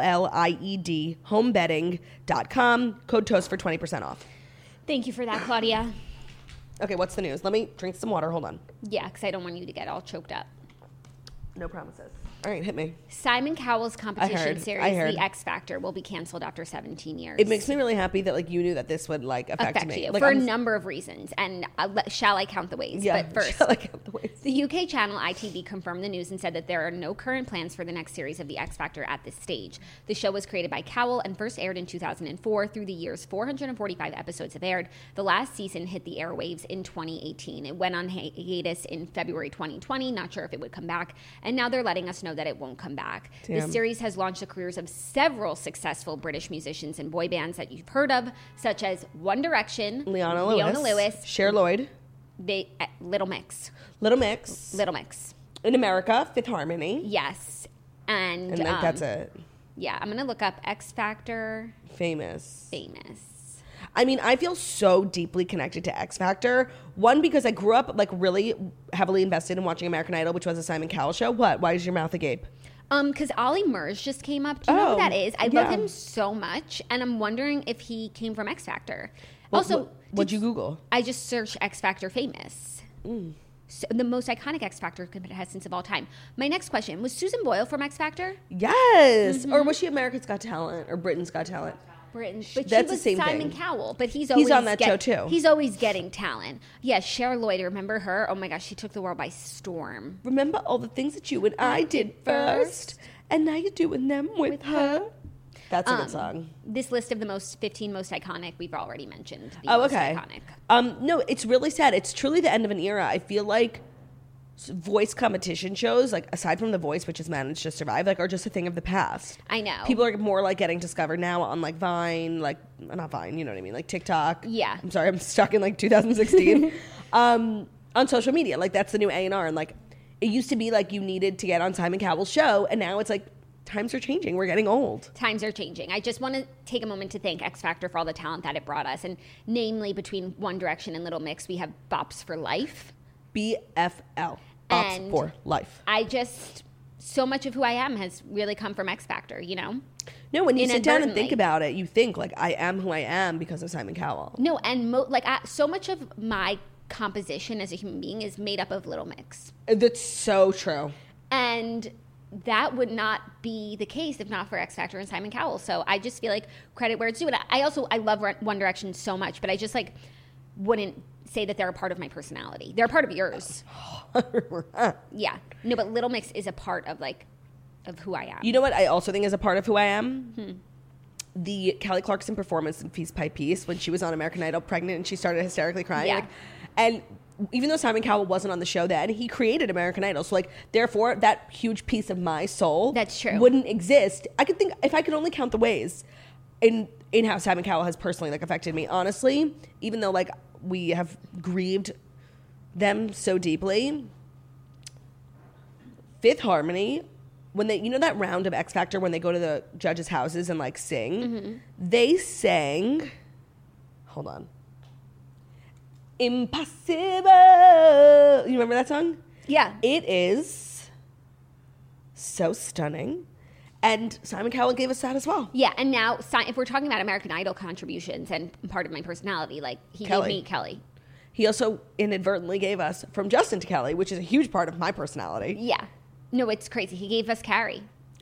Speaker 4: ALLIED homebedding.com. Code TOAST for 20% off.
Speaker 5: Thank you for that, Claudia.
Speaker 4: Okay, what's the news? Let me drink some water. Hold on.
Speaker 5: Yeah, because I don't want you to get all choked up.
Speaker 4: No promises. All right, hit me.
Speaker 5: Simon Cowell's competition
Speaker 4: I
Speaker 5: series,
Speaker 4: heard.
Speaker 5: The X Factor, will be canceled after 17 years.
Speaker 4: It makes me really happy that like you knew that this would like affect me.
Speaker 5: you
Speaker 4: Like,
Speaker 5: for a number of reasons. And shall I count the ways?
Speaker 4: Yeah,
Speaker 5: But first,
Speaker 4: shall I count the ways?
Speaker 5: the UK channel ITV confirmed the news and said that there are no current plans for the next series of The X Factor at this stage. The show was created by Cowell and first aired in 2004. Through the years, 445 episodes have aired. The last season hit the airwaves in 2018. It went on hiatus in February 2020. Not sure if it would come back. And now they're letting us know know that it won't come back.
Speaker 4: Damn.
Speaker 5: The series has launched the careers of several successful British musicians and boy bands that you've heard of, such as One Direction,
Speaker 4: Leona Lewis, Cher Lloyd,
Speaker 5: Little Mix.
Speaker 4: Little Mix.
Speaker 5: In
Speaker 4: America, Fifth Harmony.
Speaker 5: Yes. And
Speaker 4: that's it.
Speaker 5: Yeah, I'm going to look up X Factor.
Speaker 4: Famous.
Speaker 5: I
Speaker 4: mean, I feel so deeply connected to X Factor. One, because I grew up like really heavily invested in watching American Idol, which was a Simon Cowell show. What? Why is your mouth agape?
Speaker 5: Because Ollie Murs just came up. Do you know who that is? I love him so much, and I'm wondering if he came from X Factor.
Speaker 4: What'd you Google?
Speaker 5: I just searched X Factor famous. So the most iconic X Factor contestants of all time. My next question, was Susan Boyle from X Factor?
Speaker 4: Yes. Or was she America's Got Talent or Britain's Got Talent?
Speaker 5: Britain, but
Speaker 4: That's
Speaker 5: she was
Speaker 4: the same
Speaker 5: Simon
Speaker 4: thing.
Speaker 5: Cowell, but he's always
Speaker 4: on that show too.
Speaker 5: He's always getting talent. Yeah, Cher Lloyd, remember her? Oh my gosh, she took the world by storm.
Speaker 4: Remember all the things that you and I did first, and now you're doing them with her. That's a good song.
Speaker 5: This list of the 15 most iconic, we've already mentioned.
Speaker 4: Most iconic. No, it's really sad. It's truly the end of an era. I feel like voice competition shows, like aside from The Voice, which has managed to survive, like are just a thing of the past.
Speaker 5: I know.
Speaker 4: People are more like getting discovered now on like Vine, like not Vine, you know what I mean, like TikTok.
Speaker 5: Yeah.
Speaker 4: I'm sorry, I'm stuck in like 2016. On social media, like that's the new A&R, and like it used to be like you needed to get on Simon Cowell's show, and now it's like times are changing. We're getting old.
Speaker 5: Times are changing. I just want to take a moment to thank X Factor for all the talent that it brought us, and namely between One Direction and Little Mix, we have Bops for Life.
Speaker 4: BFL. Bops for life.
Speaker 5: So much of who I am has really come from X Factor, you know?
Speaker 4: No, when you sit down and think about it, you think like I am who I am because of Simon Cowell.
Speaker 5: No, and so much of my composition as a human being is made up of Little Mix.
Speaker 4: That's so true.
Speaker 5: And that would not be the case if not for X Factor and Simon Cowell. So I just feel like credit where it's due. And I love One Direction so much, but I just like wouldn't say that they're a part of my personality. They're a part of yours. Yeah. No, but Little Mix is a part of of who I am.
Speaker 4: You know what I also think is a part of who I am? The Kelly Clarkson performance in Piece by Piece when she was on American Idol pregnant and she started hysterically crying.
Speaker 5: Yeah.
Speaker 4: And even though Simon Cowell wasn't on the show then, he created American Idol. So therefore that huge piece of my soul
Speaker 5: That's true.
Speaker 4: wouldn't exist. I could think, if I could only count the ways in how Simon Cowell has personally affected me, honestly, even though we have grieved them so deeply. Fifth Harmony, when they, that round of X Factor when they go to the judges' houses and sing, they sang, hold on, Impossible. You remember that song?
Speaker 5: Yeah.
Speaker 4: It is so stunning. And Simon Cowell gave us that as well.
Speaker 5: Yeah, and now if we're talking about American Idol contributions and part of my personality, he gave me Kelly.
Speaker 4: He also inadvertently gave us From Justin to Kelly, which is a huge part of my personality.
Speaker 5: Yeah. No, it's crazy. He gave us Carrie.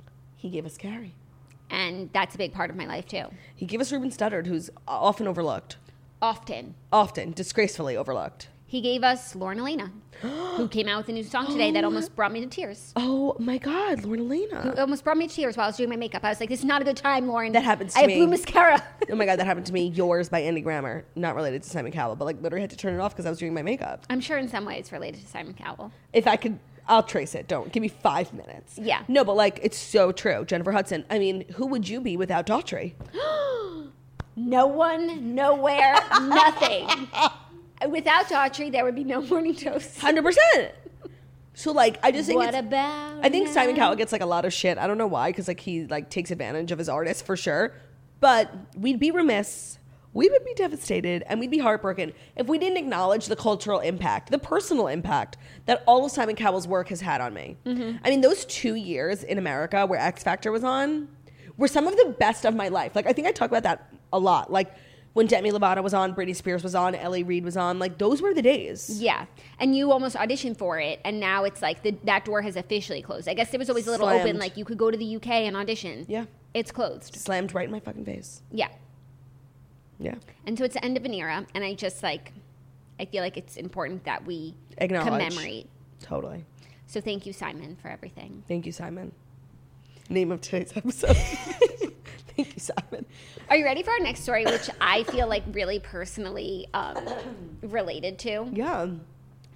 Speaker 5: And that's a big part of my life, too.
Speaker 4: He gave us Ruben Studdard, who's often overlooked.
Speaker 5: Often,
Speaker 4: disgracefully overlooked.
Speaker 5: He gave us Lauren Elena, who came out with a new song today that almost brought me to tears.
Speaker 4: Oh, my God, Lauren Elena.
Speaker 5: Who almost brought me to tears while I was doing my makeup. I was like, this is not a good time, Lauren.
Speaker 4: That happens to
Speaker 5: me.
Speaker 4: me.
Speaker 5: I have blue mascara.
Speaker 4: Oh, my God, that happened to me. Yours by Andy Grammer. Not related to Simon Cowell, but literally had to turn it off because I was doing my makeup.
Speaker 5: I'm sure in some way it's related to Simon Cowell.
Speaker 4: If I could, I'll trace it. Don't. Give me 5 minutes.
Speaker 5: Yeah.
Speaker 4: No, but it's so true. Jennifer Hudson. I mean, who would you be without Daughtry?
Speaker 5: No one, nowhere, nothing. Without Daughtry, there would be no Morning Toast.
Speaker 4: 100%. So I just think
Speaker 5: what about
Speaker 4: I think
Speaker 5: now?
Speaker 4: Simon Cowell gets a lot of shit. I don't know why, because he takes advantage of his artists for sure. But we'd be remiss, we would be devastated, and we'd be heartbroken if we didn't acknowledge the cultural impact, the personal impact that all of Simon Cowell's work has had on me. Mm-hmm. I mean, those 2 years in America where X Factor was on were some of the best of my life. I think I talk about that a lot. When Demi Lovato was on, Britney Spears was on, Ellie Reed was on, those were the days.
Speaker 5: Yeah. And you almost auditioned for it, and now it's that door has officially closed. I guess it was always a little open, you could go to the UK and audition.
Speaker 4: Yeah.
Speaker 5: It's closed.
Speaker 4: Slammed right in my fucking face.
Speaker 5: Yeah.
Speaker 4: Yeah.
Speaker 5: And so it's the end of an era, and I just, I feel like it's important that we
Speaker 4: acknowledge.
Speaker 5: Commemorate.
Speaker 4: Totally.
Speaker 5: So thank you, Simon, for everything.
Speaker 4: Thank you, Simon. Name of today's episode. Thank you, Simon.
Speaker 5: Are you ready for our next story, which I feel really personally related to?
Speaker 4: Yeah.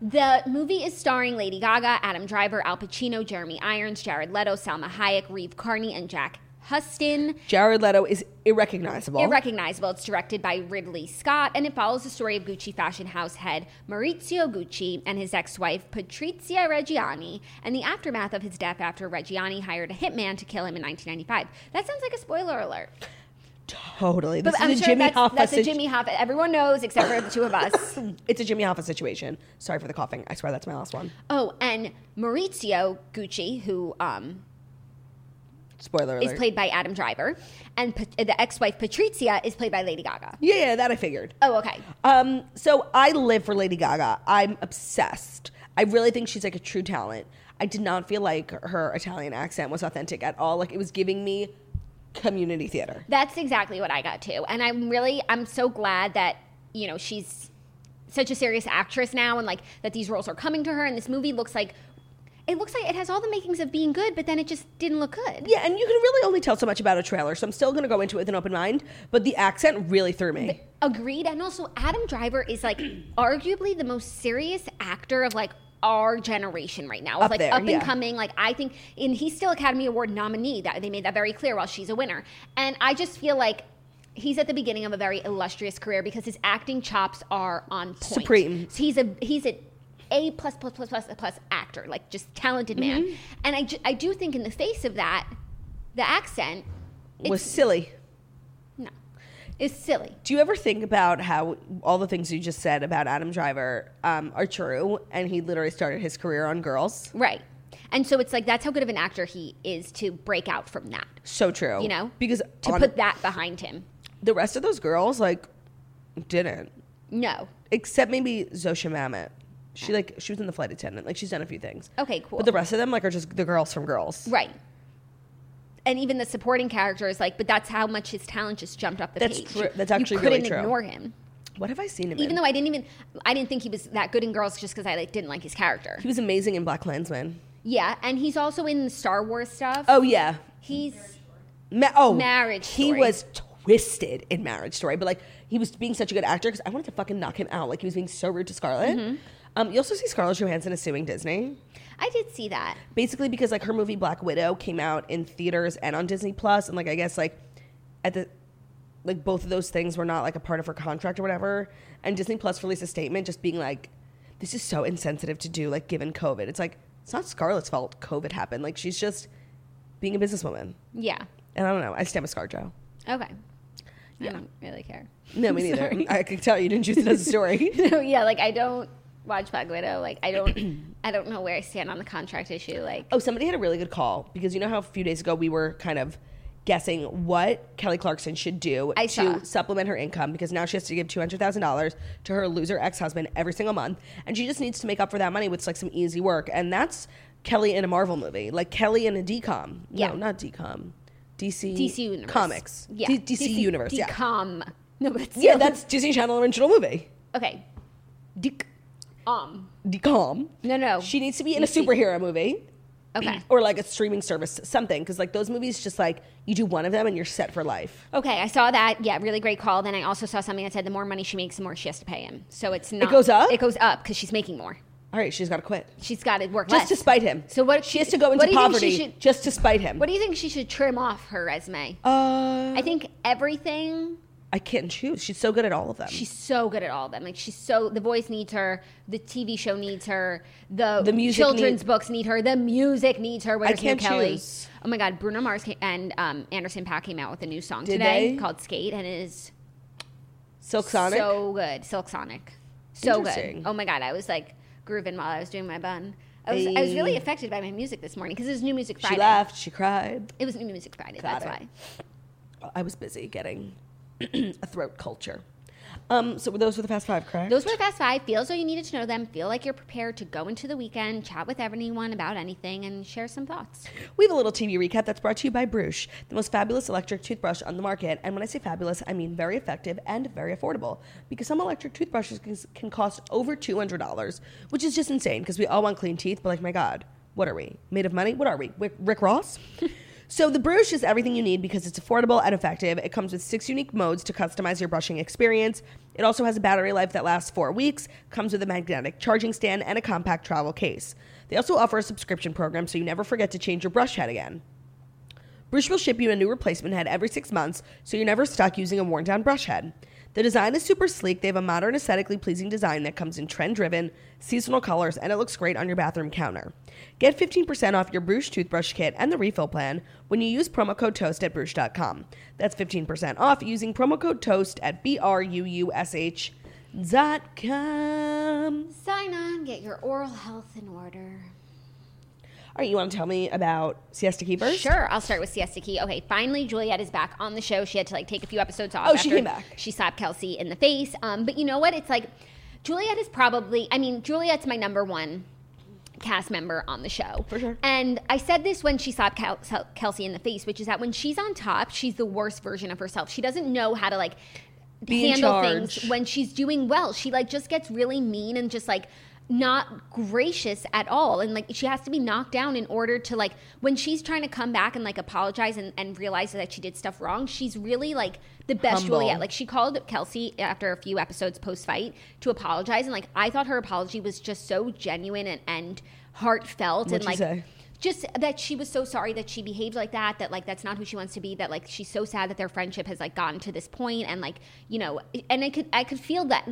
Speaker 5: The movie is starring Lady Gaga, Adam Driver, Al Pacino, Jeremy Irons, Jared Leto, Salma Hayek, Reeve Carney, and Jack Huston.
Speaker 4: Jared Leto is irrecognizable.
Speaker 5: It's directed by Ridley Scott, and it follows the story of Gucci fashion house head Maurizio Gucci and his ex-wife Patrizia Reggiani, and the aftermath of his death after Reggiani hired a hitman to kill him in 1995. That sounds like a spoiler alert.
Speaker 4: Totally.
Speaker 5: But I'm sure that's a Jimmy Hoffa. Everyone knows except for the two of us.
Speaker 4: It's a Jimmy Hoffa situation. Sorry for the coughing. I swear that's my last one.
Speaker 5: Oh, and Maurizio Gucci, who
Speaker 4: spoiler alert,
Speaker 5: is played by Adam Driver, and the ex-wife Patrizia is played by Lady Gaga.
Speaker 4: Yeah, that I figured.
Speaker 5: Oh, okay.
Speaker 4: So I live for Lady Gaga. I'm obsessed. I really think she's like a true talent. I did not feel like her Italian accent was authentic at all. Like, it was giving me community theater.
Speaker 5: That's exactly what I got too. And I'm so glad that, you know, she's such a serious actress now, and like that these roles are coming to her, and this movie looks like it has all the makings of being good, but then it just didn't look good.
Speaker 4: Yeah, and you can really only tell so much about a trailer, so I'm still going to go into it with an open mind, but the accent really threw me.
Speaker 5: Agreed. And also, Adam Driver is like arguably the most serious actor of like our generation right now. Up and coming. Like, I think, and he's still Academy Award nominee. That they made that very clear, while she's a winner. And I just feel like he's at the beginning of a very illustrious career because his acting chops are on point.
Speaker 4: Supreme.
Speaker 5: So he's a A++++ actor, like just talented man. Mm-hmm. And I do think in the face of that, the accent
Speaker 4: was silly.
Speaker 5: No, it's silly.
Speaker 4: Do you ever think about how all the things you just said about Adam Driver are true, and he literally started his career on Girls?
Speaker 5: Right. And so it's like, that's how good of an actor he is to break out from that.
Speaker 4: So true.
Speaker 5: You know?
Speaker 4: Because
Speaker 5: to put that behind him.
Speaker 4: The rest of those girls, like, didn't.
Speaker 5: No.
Speaker 4: Except maybe Zosha Mamet. She was in The Flight Attendant. Like, she's done a few things.
Speaker 5: Okay, cool.
Speaker 4: But the rest of them, like, are just the girls from Girls.
Speaker 5: Right. And even the supporting characters, like, but that's how much his talent just jumped up the page.
Speaker 4: That's true. That's actually really true.
Speaker 5: You couldn't ignore him.
Speaker 4: What have I seen him
Speaker 5: Even
Speaker 4: in?
Speaker 5: though I didn't think he was that good in Girls, just because I didn't like his character.
Speaker 4: He was amazing in BlacKkKlansman.
Speaker 5: Yeah, and he's also in the Star Wars stuff.
Speaker 4: Oh, yeah.
Speaker 5: He's...
Speaker 4: Marriage Story. He was twisted in Marriage Story, but, like, he was being such a good actor because I wanted to fucking knock him out. Like, he was being so rude to Scarlett. Mm-hmm. You also see Scarlett Johansson is suing Disney.
Speaker 5: I did see that.
Speaker 4: Basically because, like, her movie Black Widow came out in theaters and on Disney Plus, and, like, I guess, like, both of those things were not, like, a part of her contract or whatever. And Disney Plus released a statement just being like, this is so insensitive to do, like, given COVID. It's like, it's not Scarlett's fault COVID happened. Like, she's just being a businesswoman.
Speaker 5: Yeah.
Speaker 4: And I don't know. I stand with ScarJo.
Speaker 5: Okay.
Speaker 4: Yeah.
Speaker 5: I don't really care.
Speaker 4: No, me neither. I could tell you didn't choose it as a story.
Speaker 5: No, yeah, like, I don't watch Black Widow. Like, I don't know where I stand on the contract issue. Like,
Speaker 4: oh, somebody had a really good call, because you know how a few days ago we were kind of guessing what Kelly Clarkson should do to supplement her income, because now she has to give $200,000 to her loser ex-husband every single month, and she just needs to make up for that money with, like, some easy work, and that's Kelly in a Marvel movie, like Kelly in a DCOM.
Speaker 5: Yeah.
Speaker 4: No, not DCOM. DC
Speaker 5: Universe.
Speaker 4: Comics.
Speaker 5: Yeah.
Speaker 4: DC Universe.
Speaker 5: DCOM. No, but it's
Speaker 4: that's Disney Channel original movie.
Speaker 5: Okay.
Speaker 4: DCOM.
Speaker 5: No.
Speaker 4: She needs to be in a superhero movie.
Speaker 5: Okay.
Speaker 4: Or like a streaming service, something. Because like those movies, just like you do one of them and you're set for life.
Speaker 5: Okay, I saw that. Yeah, really great call. Then I also saw something that said the more money she makes, the more she has to pay him. So it's not.
Speaker 4: It goes up?
Speaker 5: It goes up because she's making more.
Speaker 4: All right, she's got to quit.
Speaker 5: She's got to work
Speaker 4: just
Speaker 5: less.
Speaker 4: to spite him.
Speaker 5: So what?
Speaker 4: She has to go into poverty just to spite him.
Speaker 5: What do you think she should trim off her resume? I think everything.
Speaker 4: I can't choose. She's so good at all of them.
Speaker 5: She's so good at all of them. Like The Voice needs her. The TV show needs her. The music children's books need her. The music needs her.
Speaker 4: I can't
Speaker 5: Kelly.
Speaker 4: choose.
Speaker 5: Oh my God, Bruno Mars and Anderson .Paak came out with a new song today called "Skate" and it is
Speaker 4: Silk Sonic.
Speaker 5: So good, Silk Sonic. So good. Oh my God, I was like grooving while I was doing my bun. I was really affected by my music this morning because it was New Music Friday.
Speaker 4: She laughed. She cried.
Speaker 5: It was New Music Friday. That's why.
Speaker 4: I was busy getting a throat culture. So those were the Fast Five, correct?
Speaker 5: Those were the Fast Five. Feel as though you needed to know them. Feel like you're prepared to go into the weekend, chat with anyone about anything, and share some thoughts.
Speaker 4: We have a little TV recap that's brought to you by Bruche, the most fabulous electric toothbrush on the market. And when I say fabulous, I mean very effective and very affordable. Because some electric toothbrushes can cost over $200, which is just insane because we all want clean teeth. But like, my God, what are we? Made of money? What are we? Rick Ross? So the Brush is everything you need because it's affordable and effective. It comes with 6 unique modes to customize your brushing experience. It also has a battery life that lasts 4 weeks, comes with a magnetic charging stand, and a compact travel case. They also offer a subscription program so you never forget to change your brush head again. Brush will ship you a new replacement head every 6 months, so you're never stuck using a worn-down brush head. The design is super sleek. They have a modern, aesthetically pleasing design that comes in trend-driven, seasonal colors, and it looks great on your bathroom counter. Get 15% off your Brush toothbrush kit and the refill plan when you use promo code TOAST at Brush.com. That's 15% off using promo code TOAST at BRUUSH.com.
Speaker 5: Sign on, get your oral health in order.
Speaker 4: All right, you want to tell me about Siesta Key first?
Speaker 5: Sure, I'll start with Siesta Key. Okay, finally, Juliette is back on the show. She had to take a few episodes off.
Speaker 4: Oh, she came back.
Speaker 5: She slapped Kelsey in the face. But you know what? It's like Juliette is probably. Juliette's my number one cast member on the show.
Speaker 4: For sure.
Speaker 5: And I said this when she slapped Kelsey in the face, which is that when she's on top, she's the worst version of herself. She doesn't know how to handle things when she's doing well. She just gets really mean and just not gracious at all, and she has to be knocked down in order to when she's trying to come back and apologize and realize that she did stuff wrong. She's really the best
Speaker 4: humble.
Speaker 5: Juliette. She called Kelsey after a few episodes post fight to apologize, and I thought her apology was just so genuine and heartfelt.
Speaker 4: What'd she say?
Speaker 5: Just that she was so sorry that she behaved like that that's not who she wants to be, that she's so sad that their friendship has gotten to this point, and and I could feel that.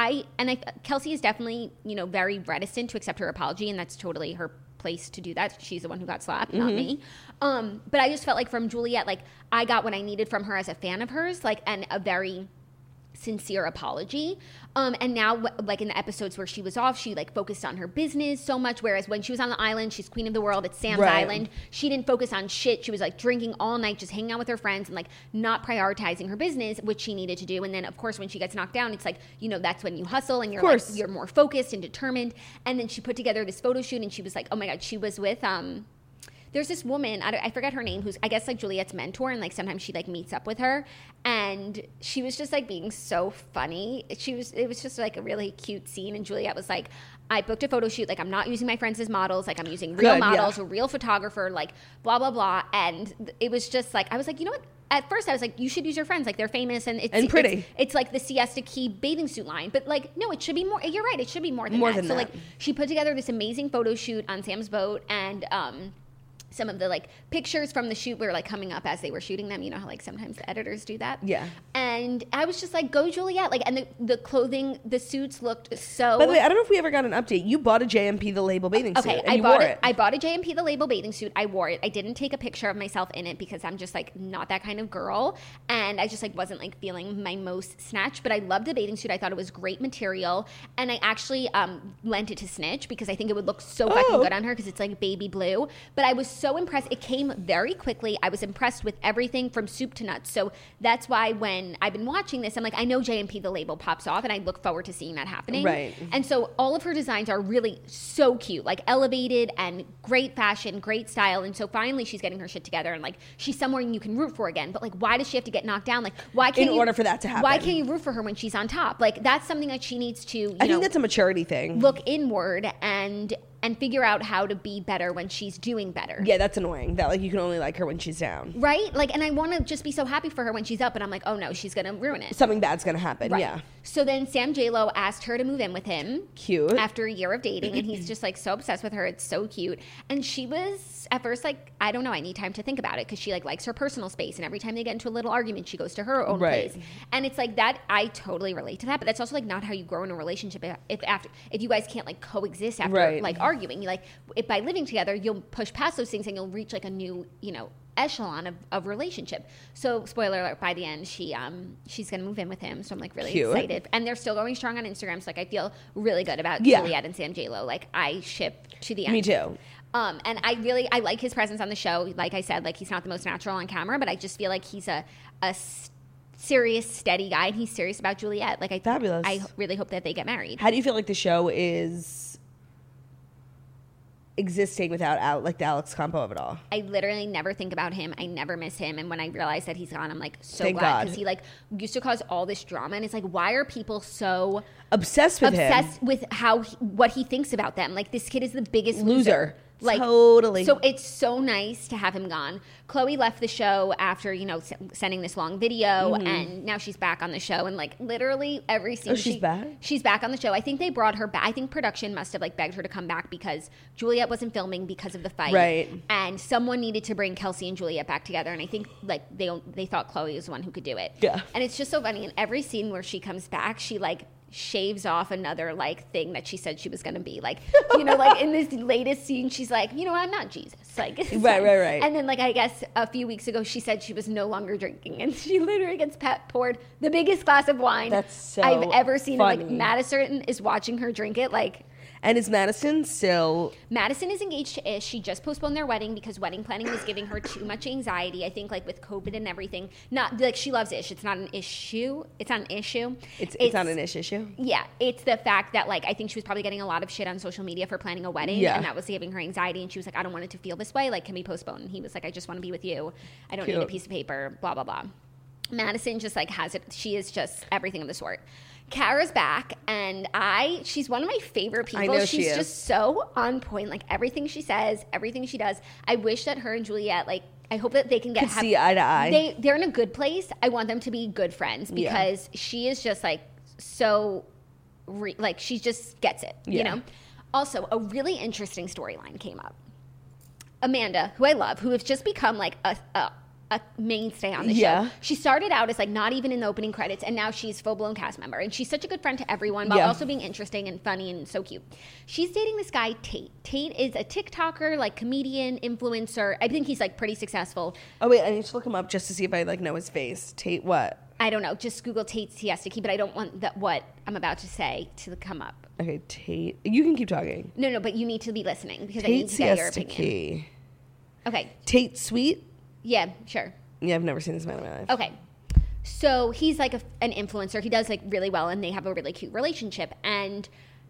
Speaker 5: Kelsey is definitely, very reticent to accept her apology, and that's totally her place to do that. She's the one who got slapped, not me. But I just felt from Juliette, I got what I needed from her as a fan of hers, and a very sincere apology. And now in the episodes where she was off, she focused on her business so much, whereas when she was on the island, she's queen of the world, it's Sam's island, she didn't focus on shit. She was drinking all night, just hanging out with her friends, and not prioritizing her business, which she needed to do. And then of course when she gets knocked down, it's that's when you hustle and you're you're more focused and determined. And then she put together this photo shoot, and she was oh my god, she was with there's this woman, I forget her name, who's I guess Juliette's mentor, and sometimes she meets up with her, and she was just being so funny. It was just a really cute scene, and Juliette was I booked a photo shoot, I'm not using my friends as models, I'm using real models, a real photographer, blah blah blah. And it was just I was you know what? At first I was you should use your friends, they're famous and it's
Speaker 4: pretty.
Speaker 5: It's the Siesta Key bathing suit line, but no, it should be more. You're right, it should be more than that. So she put together this amazing photo shoot on Sam's boat, and some of the pictures from the shoot were coming up as they were shooting them. You know how sometimes the editors do that? Yeah. And I was just go Juliette. And the clothing, the suits looked so...
Speaker 4: By the way, I don't know if we ever got an update. You bought a JMP The Label bathing suit.
Speaker 5: Okay, I bought it. I bought a JMP The Label bathing suit. I wore it. I didn't take a picture of myself in it because I'm just not that kind of girl. And I just wasn't feeling my most snatched. But I loved the bathing suit. I thought it was great material. And I actually lent it to Snitch because I think it would look so fucking good on her because it's baby blue. But I was so impressed. It came very quickly. I was impressed with everything from soup to nuts. So that's why when I've been watching this, I'm I know JMP The Label pops off, and I look forward to seeing that happening. Right. And so all of her designs are really so cute, elevated and great fashion, great style. And so finally she's getting her shit together, and she's someone you can root for again. But why does she have to get knocked down? Why can't
Speaker 4: in order for that to happen?
Speaker 5: Why can't you root for her when she's on top? That's something that she needs to.
Speaker 4: I think that's a maturity thing.
Speaker 5: Look inward and figure out how to be better when she's doing better.
Speaker 4: Yeah, that's annoying. That you can only like her when she's down.
Speaker 5: Right? And I want to just be so happy for her when she's up, and I'm oh no, she's going to ruin it.
Speaker 4: Something bad's going to happen, right. Yeah.
Speaker 5: So then Sam J-Lo asked her to move in with him.
Speaker 4: Cute.
Speaker 5: After a year of dating, and he's just so obsessed with her. It's so cute. And she was, at first, I don't know, I need time to think about it, because she likes her personal space, and every time they get into a little argument, she goes to her own place. And it's that, I totally relate to that, but that's also not how you grow in a relationship if you guys can't coexist after arguing. If by living together, you'll push past those things and you'll reach a new, echelon of relationship. So spoiler alert, by the end, she's going to move in with him. So I'm really
Speaker 4: Cute.
Speaker 5: excited. And they're still going strong on Instagram. So I feel really good about Juliette and Sam J-Lo. I ship to the end.
Speaker 4: Me too.
Speaker 5: And I like his presence on the show. Like I said, he's not the most natural on camera, but I just feel he's a serious, steady guy, and he's serious about Juliette.
Speaker 4: Fabulous.
Speaker 5: I really hope that they get married.
Speaker 4: How do you feel the show is existing without the Alex compo of it all?
Speaker 5: I literally never think about him. I never miss him. And when I realize that he's gone, I'm so
Speaker 4: Thank
Speaker 5: glad,
Speaker 4: God.
Speaker 5: because he used to cause all this drama. And it's why are people so
Speaker 4: obsessed with him?
Speaker 5: Obsessed with what he thinks about them? This kid is the biggest loser. Like,
Speaker 4: totally.
Speaker 5: So it's so nice to have him gone. Chloe left the show after, sending this long video, and now she's back on the show. And like literally every scene,
Speaker 4: she's back?
Speaker 5: She's back on the show. I think they brought her back. I think production must have like begged her to come back because Juliet wasn't filming because of the fight,
Speaker 4: right?
Speaker 5: And someone needed to bring Kelsey and Juliet back together. And I think like they thought Chloe was the one who could do it.
Speaker 4: Yeah.
Speaker 5: And it's just so funny. In every scene where she comes back, she like shaves off another like thing that she said she was going to be, like like in this latest scene she's like, I'm not Jesus, like
Speaker 4: right.
Speaker 5: And then like I guess a few weeks ago she said she was no longer drinking, and she literally gets poured the biggest glass of wine
Speaker 4: that's so
Speaker 5: I've ever seen.
Speaker 4: funny.
Speaker 5: And like Madison is watching her drink it, like.
Speaker 4: And is Madison still?
Speaker 5: Madison is engaged to Ish. She just postponed their wedding because wedding planning was giving her too much anxiety. I think like with COVID and everything. Not like she loves Ish. It's not an issue. It's not an issue.
Speaker 4: It's not an Ish issue.
Speaker 5: Yeah, it's the fact that like I think she was probably getting a lot of shit on social media for planning a wedding, and that was giving her anxiety. And she was like, I don't want it to feel this way. Like, can we postpone? And he was like, I just want to be with you. I don't need a piece of paper. Blah blah blah. Madison just like has it. She is just everything of the sort. Kara's back, and she's one of my favorite people.
Speaker 4: I know
Speaker 5: she's
Speaker 4: she is.
Speaker 5: just so on point. Like everything she says, everything she does. I wish that her and Juliet, like, I hope that they can
Speaker 4: see eye to eye.
Speaker 5: They're in a good place. I want them to be good friends because she is just like so, like she just gets it, Also, a really interesting storyline came up. Amanda, who I love, who has just become like a mainstay on the show. She started out as like not even in the opening credits, and now she's full-blown cast member, and she's such a good friend to everyone while also being interesting and funny and so cute. She's dating this guy Tate. Tate is a TikToker, like comedian, influencer. I think he's like pretty successful.
Speaker 4: Oh wait, I need to look him up just to see if I like know his face. Tate what?
Speaker 5: I don't know. Just Google Tate Siesta Key, but I don't want what I'm about to say to come up.
Speaker 4: Okay, Tate. You can keep talking.
Speaker 5: No, but you need to be listening because
Speaker 4: Tate
Speaker 5: I need to get your
Speaker 4: Siesta
Speaker 5: opinion.
Speaker 4: Key.
Speaker 5: Okay.
Speaker 4: Tate Sweet?
Speaker 5: Yeah, sure.
Speaker 4: Yeah, I've never seen this man in my life.
Speaker 5: Okay. So he's like an influencer. He does like really well, and they have a really cute relationship. And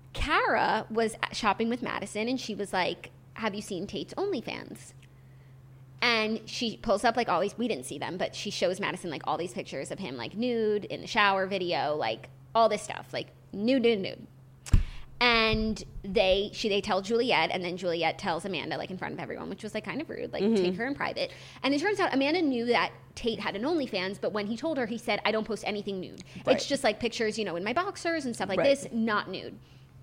Speaker 5: Kara was shopping with Madison, and she was like, have you seen Tate's OnlyFans? And she pulls up like all these, we didn't see them, but she shows Madison like all these pictures of him like nude, in the shower video, like all this stuff, like nude. And they tell Juliet, and then Juliet tells Amanda, like in front of everyone, which was like kind of rude, like take her in private. And it turns out Amanda knew that Tate had an OnlyFans, but when he told her, he said, I don't post anything nude. Right. It's just like pictures, in my boxers and stuff like this, not nude.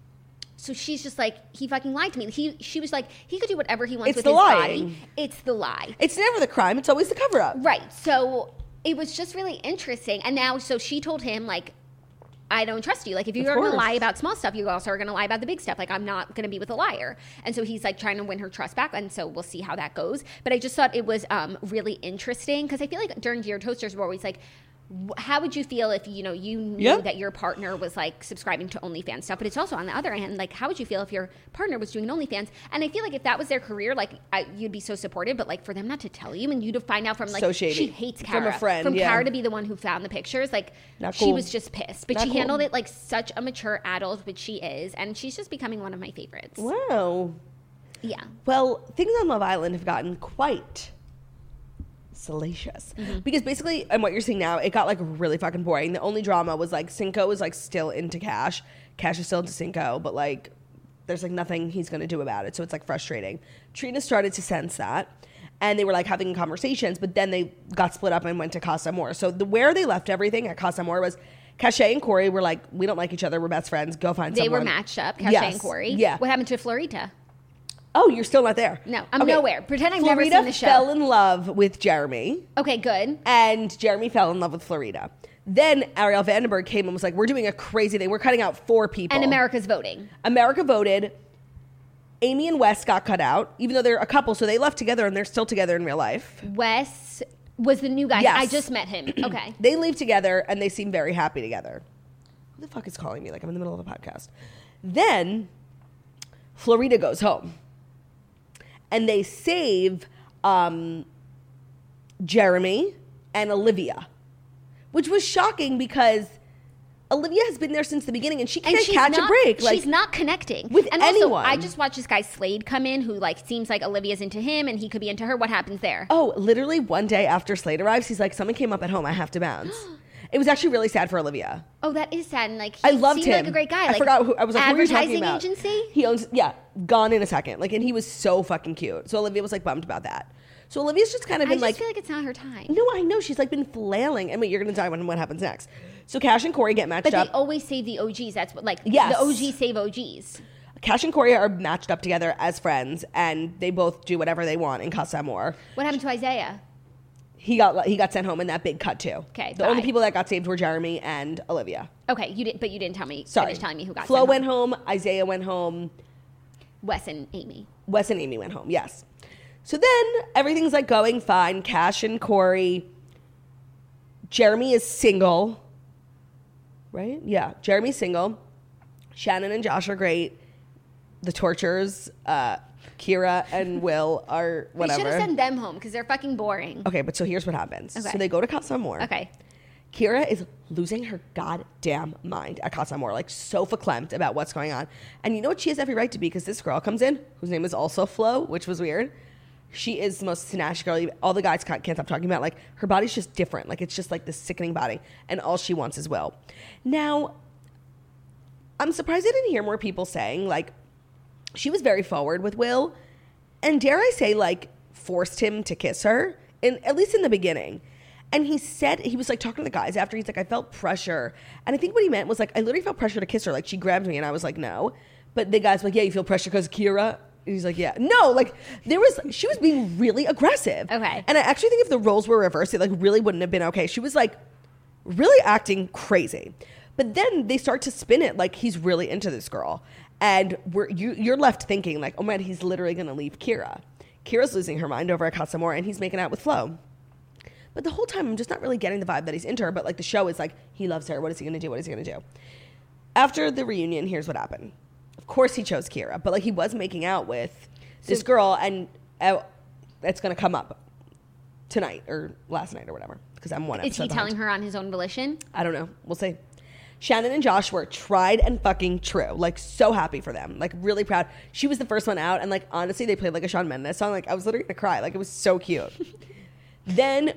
Speaker 5: So she's just like, he fucking lied to me. She was like, he could do whatever he wants with his body. It's the lie.
Speaker 4: It's never the crime. It's always the cover up.
Speaker 5: Right. So it was just really interesting. And now, so she told him like, I don't trust you. Like, if you're going to lie about small stuff, you also are going to lie about the big stuff. Like, I'm not going to be with a liar. And so he's, like, trying to win her trust back. And so we'll see how that goes. But I just thought it was really interesting. Because I feel like during Dear Toasters, we're always like, how would you feel if, you knew that your partner was, like, subscribing to OnlyFans stuff? But it's also, on the other hand, like, how would you feel if your partner was doing OnlyFans? And I feel like if that was their career, like, you'd be so supportive. But, like, for them not to tell you and you to find out from, like,
Speaker 4: so shady.
Speaker 5: She hates Kara.
Speaker 4: From a friend,
Speaker 5: From Kara to be the one who found the pictures, like,
Speaker 4: not
Speaker 5: she
Speaker 4: cool.
Speaker 5: was just pissed. But
Speaker 4: not
Speaker 5: she
Speaker 4: cool.
Speaker 5: handled it like such a mature adult, which she is. And she's just becoming one of my favorites.
Speaker 4: Wow.
Speaker 5: Yeah.
Speaker 4: Well, things on Love Island have gotten quite salacious. Because basically, and what you're seeing now, it got like really fucking boring. The only drama was like Cinco was like still into Cash. Cash is still into Cinco, but like there's like nothing he's going to do about it. So it's like frustrating. Trina started to sense that. And they were like having conversations, but then they got split up and went to Casa Amor. So where they left everything at Casa Amor was Cachet and Corey were like, we don't like each other. We're best friends. Go find someone.
Speaker 5: They were matched up, Cachet and Corey.
Speaker 4: Yeah.
Speaker 5: What happened to Florita?
Speaker 4: Oh, you're still not there.
Speaker 5: No, I'm nowhere. Pretend I've never seen the show.
Speaker 4: Florita fell in love with Jeremy.
Speaker 5: Okay, good.
Speaker 4: And Jeremy fell in love with Florita. Then Ariel Vandenberg came and was like, we're doing a crazy thing. We're cutting out 4 people.
Speaker 5: And America's voting.
Speaker 4: America voted. Amy and Wes got cut out, even though they're a couple, so they left together and they're still together in real life.
Speaker 5: Wes was the new guy.
Speaker 4: Yes.
Speaker 5: I just met him. Okay.
Speaker 4: They leave together and they seem very happy together. Who the fuck is calling me? Like I'm in the middle of a podcast. Then Florida goes home. And they save Jeremy and Olivia, which was shocking because Olivia has been there since the beginning, and she can't catch a break.
Speaker 5: She's not connecting
Speaker 4: with anyone.
Speaker 5: Also, I just watched this guy Slade come in, who like seems like Olivia's into him, and he could be into her. What happens there?
Speaker 4: Oh, literally one day after Slade arrives, he's like, "Someone came up at home. I have to bounce." It was actually really sad for Olivia.
Speaker 5: Oh, that is sad. And like, he
Speaker 4: I loved
Speaker 5: seemed
Speaker 4: him.
Speaker 5: like a great guy.
Speaker 4: I forgot who I was like. Who are you talking
Speaker 5: advertising
Speaker 4: about?
Speaker 5: agency.
Speaker 4: He owns. Yeah, gone in a second. Like, and he was so fucking cute. So Olivia was like bummed about that. So Olivia's just kind of
Speaker 5: I
Speaker 4: been
Speaker 5: just
Speaker 4: like,
Speaker 5: feel like it's not her time.
Speaker 4: no, I know she's like been flailing. And wait, you're gonna die when what happens next. So Cash and Corey get matched
Speaker 5: But
Speaker 4: up.
Speaker 5: they always save the OGs. That's what, like,
Speaker 4: Yes.
Speaker 5: the OGs save OGs.
Speaker 4: Cash and Corey are matched up together as friends, and they both do whatever they want in Casa Amor.
Speaker 5: What happened to Isaiah?
Speaker 4: He got sent home in that big cut too.
Speaker 5: Okay,
Speaker 4: the
Speaker 5: bye.
Speaker 4: only people that got saved were Jeremy and Olivia.
Speaker 5: Okay, you didn't. But you didn't tell me.
Speaker 4: Sorry,
Speaker 5: Finish telling me who got
Speaker 4: Flo
Speaker 5: sent
Speaker 4: went
Speaker 5: home.
Speaker 4: home. Isaiah went home.
Speaker 5: Wes and Amy.
Speaker 4: Wes and Amy went home. Yes. So then everything's like going fine. Cash and Corey. Jeremy is single. Right? Yeah. Jeremy's single. Shannon and Josh are great. The Tortures, Kira and Will are
Speaker 5: We
Speaker 4: whatever.
Speaker 5: should have sent them home because they're fucking boring.
Speaker 4: Okay, but so here's what happens.
Speaker 5: Okay.
Speaker 4: So they go to Casa Amor.
Speaker 5: Okay.
Speaker 4: Kira is losing her goddamn mind at Casa Amor, like so verklempt about what's going on. And you know what? She has every right to be, because this girl comes in, whose name is also Flo, which was weird. She is the most snatched girl. All the guys can't stop talking about, like, her body's just different. Like, it's just like this sickening body. And all she wants is Will. Now, I'm surprised I didn't hear more people saying, like, she was very forward with Will. And dare I say, like, forced him to kiss her, at least in the beginning. And he said, he was like talking to the guys after, he's like, I felt pressure. And I think what he meant was like, I literally felt pressure to kiss her. Like, she grabbed me and I was like, no. But the guys were like, yeah, you feel pressure because Kira? And he's like, yeah. No, like, she was being really aggressive.
Speaker 5: Okay.
Speaker 4: And I actually think if the roles were reversed, it like really wouldn't have been okay. She was like really acting crazy. But then they start to spin it like he's really into this girl. And you're left thinking like, oh man, he's literally going to leave Kira. Kira's losing her mind over at Casa Amor and he's making out with Flo. But the whole time, I'm just not really getting the vibe that he's into her. But like the show is like, he loves her. What is he going to do? What is he going to do? After the reunion, here's what happened. Of course he chose Kira. But like he was making out with this girl. And that's going to come up tonight or last night or whatever. Because I'm one episode
Speaker 5: Is he
Speaker 4: behind.
Speaker 5: telling her on his own volition?
Speaker 4: I don't know. We'll see. Shannon and Josh were tried and fucking true. Like, so happy for them. Like, really proud. She was the first one out. And like, honestly, they played like a Shawn Mendes song. Like, I was literally going to cry. Like, it was so cute. Then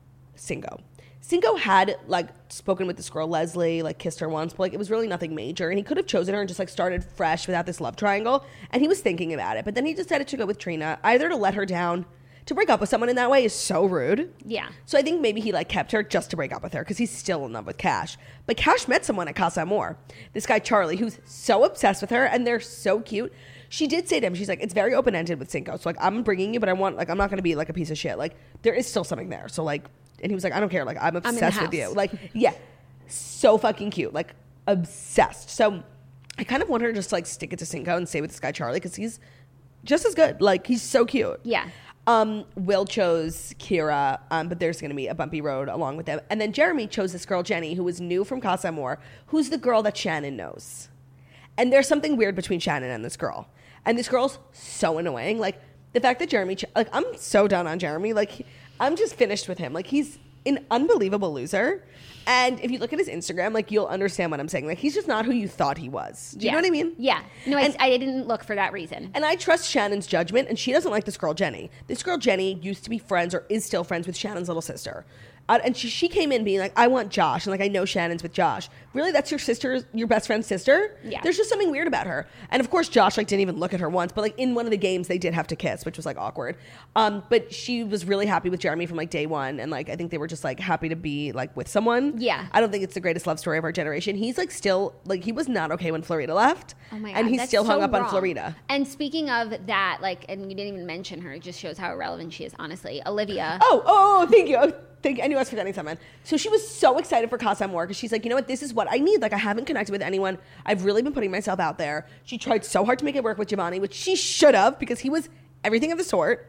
Speaker 4: Cinco had like spoken with this girl Leslie, like kissed her once, but like it was really nothing major, and he could have chosen her and just like started fresh without this love triangle, and he was thinking about it, but then he decided to go with Trina, either to let her down. To break up with someone in that way is so rude.
Speaker 5: Yeah.
Speaker 4: So I think maybe he like kept her just to break up with her because he's still in love with Cash. But Cash met someone at Casa Amor, this guy Charlie, who's so obsessed with her, and they're so cute. She did say to him, she's like, it's very open-ended with Cinco. So like, I'm bringing you, but I'm not going to be like a piece of shit. Like, there is still something there. So like, and he was like, I don't care. Like, I'm
Speaker 5: in the
Speaker 4: obsessed with
Speaker 5: house.
Speaker 4: you. Like, yeah, so fucking cute. Like, obsessed. So I kind of want her to just like stick it to Cinco and stay with this guy Charlie because he's just as good. Like, he's so cute.
Speaker 5: Yeah.
Speaker 4: Will chose Kira, but there's going to be a bumpy road along with them. And then Jeremy chose this girl, Jenny, who was new from Casa Amor, who's the girl that Shannon knows. And there's something weird between Shannon and this girl. And this girl's so annoying. Like, the fact that Jeremy, like, I'm so done on Jeremy. Like, I'm just finished with him. Like, he's an unbelievable loser. And if you look at his Instagram, like, you'll understand what I'm saying. Like, he's just not who you thought he was. Do you know what I mean?
Speaker 5: Yeah. No,
Speaker 4: And-
Speaker 5: I didn't look for that reason.
Speaker 4: And I trust Shannon's judgment, and she doesn't like this girl, Jenny. This girl, Jenny, used to be friends or is still friends with Shannon's little sister. And she came in being like, I want Josh. And like, I know Shannon's with Josh. Really? That's your sister, your best friend's sister?
Speaker 5: Yeah.
Speaker 4: There's just something weird about her. And of course, Josh like didn't even look at her once. But like in one of the games, they did have to kiss, which was like awkward. But she was really happy with Jeremy from like day one. And like, I think they were just like happy to be like with someone.
Speaker 5: Yeah.
Speaker 4: I don't think it's the greatest love story of our generation. He's like still, like he was not okay when Florida left.
Speaker 5: Oh my God.
Speaker 4: And he's
Speaker 5: that's
Speaker 4: still hung
Speaker 5: so
Speaker 4: up on
Speaker 5: wrong.
Speaker 4: Florida.
Speaker 5: And speaking of that, like, and you didn't even mention her, it just shows how irrelevant she is, honestly. Olivia.
Speaker 4: Oh, thank you. I knew I was forgetting someone. So she was so excited for Casa Amor because she's like, you know what? This is what I need. Like, I haven't connected with anyone. I've really been putting myself out there. She tried so hard to make it work with Giovanni, which she should have because he was everything of the sort.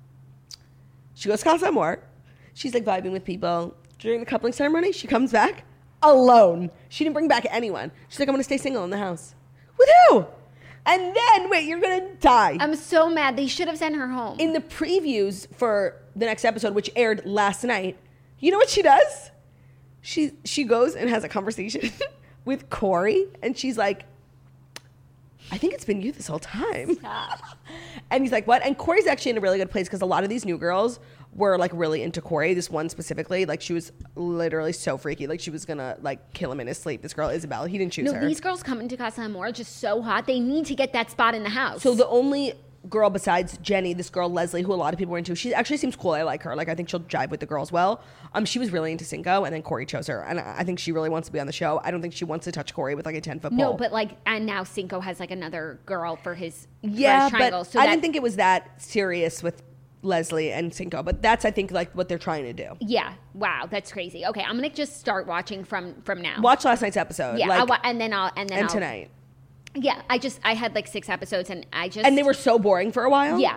Speaker 4: She goes to Casa Amor. She's like vibing with people. During the coupling ceremony, she comes back alone. She didn't bring back anyone. She's like, I'm going to stay single in the house. With who? And then, wait, you're going to die.
Speaker 5: I'm so mad. They should have sent her home.
Speaker 4: In the previews for the next episode, which aired last night, you know what she does? She goes and has a conversation with Corey, and she's like, I think it's been you this whole time. And he's like, what? And Corey's actually in a really good place because a lot of these new girls were like really into Corey. This one specifically, like she was literally so freaky. Like she was gonna like kill him in his sleep. This girl, Isabel, he didn't choose her.
Speaker 5: These girls coming to Casa Amor are just so hot. They need to get that spot in the house.
Speaker 4: So the only girl besides Jenny, this girl Leslie, who a lot of people were into, she actually seems cool. I like her. Like I think she'll jive with the girls well. She was really into Cinco, and then Corey chose her, and I think she really wants to be on the show. I don't think she wants to touch Corey with like a 10-foot pole.
Speaker 5: No, but like, and now Cinco has like another girl for his
Speaker 4: but
Speaker 5: triangle. So
Speaker 4: I didn't think it was that serious with Leslie and Cinco, but that's I think like what they're trying to do.
Speaker 5: Yeah. Wow, that's crazy. Okay, I'm gonna just start watching from now.
Speaker 4: Watch last night's episode.
Speaker 5: Yeah,
Speaker 4: like,
Speaker 5: and then I'll
Speaker 4: tonight.
Speaker 5: Yeah, I had like 6 episodes, and
Speaker 4: and they were so boring for a while.
Speaker 5: Yeah.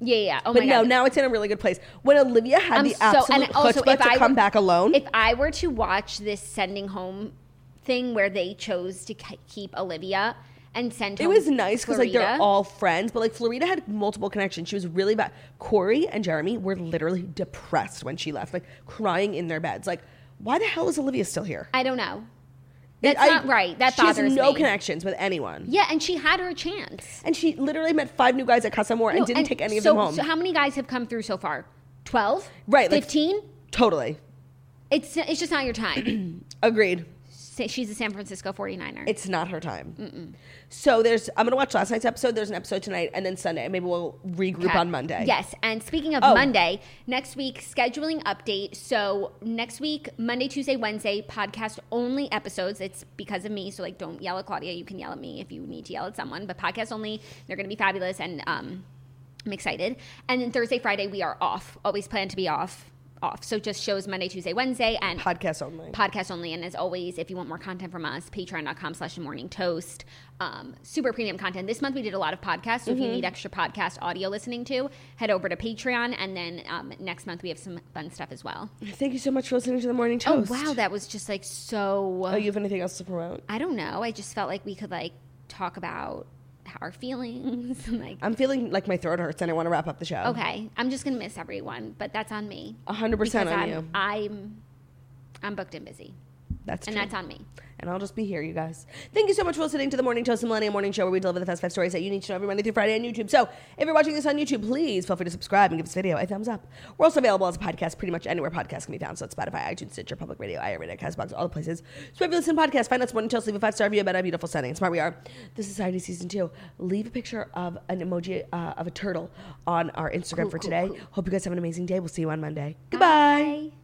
Speaker 5: Oh
Speaker 4: but
Speaker 5: my God.
Speaker 4: now it's in a really good place. When Olivia had the absolute chutzpah to come back alone.
Speaker 5: If I were to watch this sending home thing where they chose to keep Olivia and send home
Speaker 4: it was nice because like they're
Speaker 5: Florida.
Speaker 4: all friends, but like Florida had multiple connections. She was really bad. Corey and Jeremy were literally depressed when she left, like crying in their beds. Like, why the hell is Olivia still here?
Speaker 5: I don't know. That's not right. That bothers me.
Speaker 4: She has no connections with anyone.
Speaker 5: Yeah, and she had her chance.
Speaker 4: And she literally met 5 new guys at Casa Amor and didn't take any of them home.
Speaker 5: So how many guys have come through so far? 12?
Speaker 4: Right.
Speaker 5: 15?
Speaker 4: Like, totally.
Speaker 5: It's just not your time.
Speaker 4: Agreed.
Speaker 5: She's a San Francisco 49er.
Speaker 4: It's not her time. So I'm going to watch last night's episode. There's an episode tonight and then Sunday. Maybe we'll regroup on Monday.
Speaker 5: Yes. And speaking of Monday, next week, scheduling update. So next week, Monday, Tuesday, Wednesday, podcast only episodes. It's because of me. So like, don't yell at Claudia. You can yell at me if you need to yell at someone. But podcast only. They're going to be fabulous. And I'm excited. And then Thursday, Friday, we are off. Always plan to be off. So just shows Monday, Tuesday, Wednesday, and
Speaker 4: podcast only.
Speaker 5: And as always, if you want more content from us, patreon.com/morningtoast. Super premium content. This month we did a lot of podcasts. So if you need extra podcast audio listening to, head over to Patreon. And then next month we have some fun stuff as well.
Speaker 4: Thank you so much for listening to the Morning Toast.
Speaker 5: Oh wow, that was just like so.
Speaker 4: Oh, you have anything else to promote?
Speaker 5: I don't know. I just felt like we could like talk about our feelings. Like,
Speaker 4: I'm feeling like my throat hurts and I want to wrap up the show.
Speaker 5: Okay. I'm just going to miss everyone, but that's on me.
Speaker 4: 100% on you.
Speaker 5: I'm booked and busy.
Speaker 4: That's true.
Speaker 5: And that's on me.
Speaker 4: And I'll just be here, you guys. Thank you so much for listening to the Morning Toast, the Millennium Morning Show, where we deliver the fast 5 stories that you need to know every Monday through Friday on YouTube. So if you're watching this on YouTube, please feel free to subscribe and give this video a thumbs up. We're also available as a podcast pretty much anywhere podcasts can be found. So it's Spotify, iTunes, Stitcher, Public Radio, iHeartRadio, CastBox, all the places. So if you listen to podcasts, find us Morning Toast, leave a 5-star review about our beautiful setting. Smart we are. The Society Season 2. Leave a picture of an emoji of a turtle on our Instagram for today. Hope you guys have an amazing day. We'll see you on Monday. Goodbye.
Speaker 5: Bye.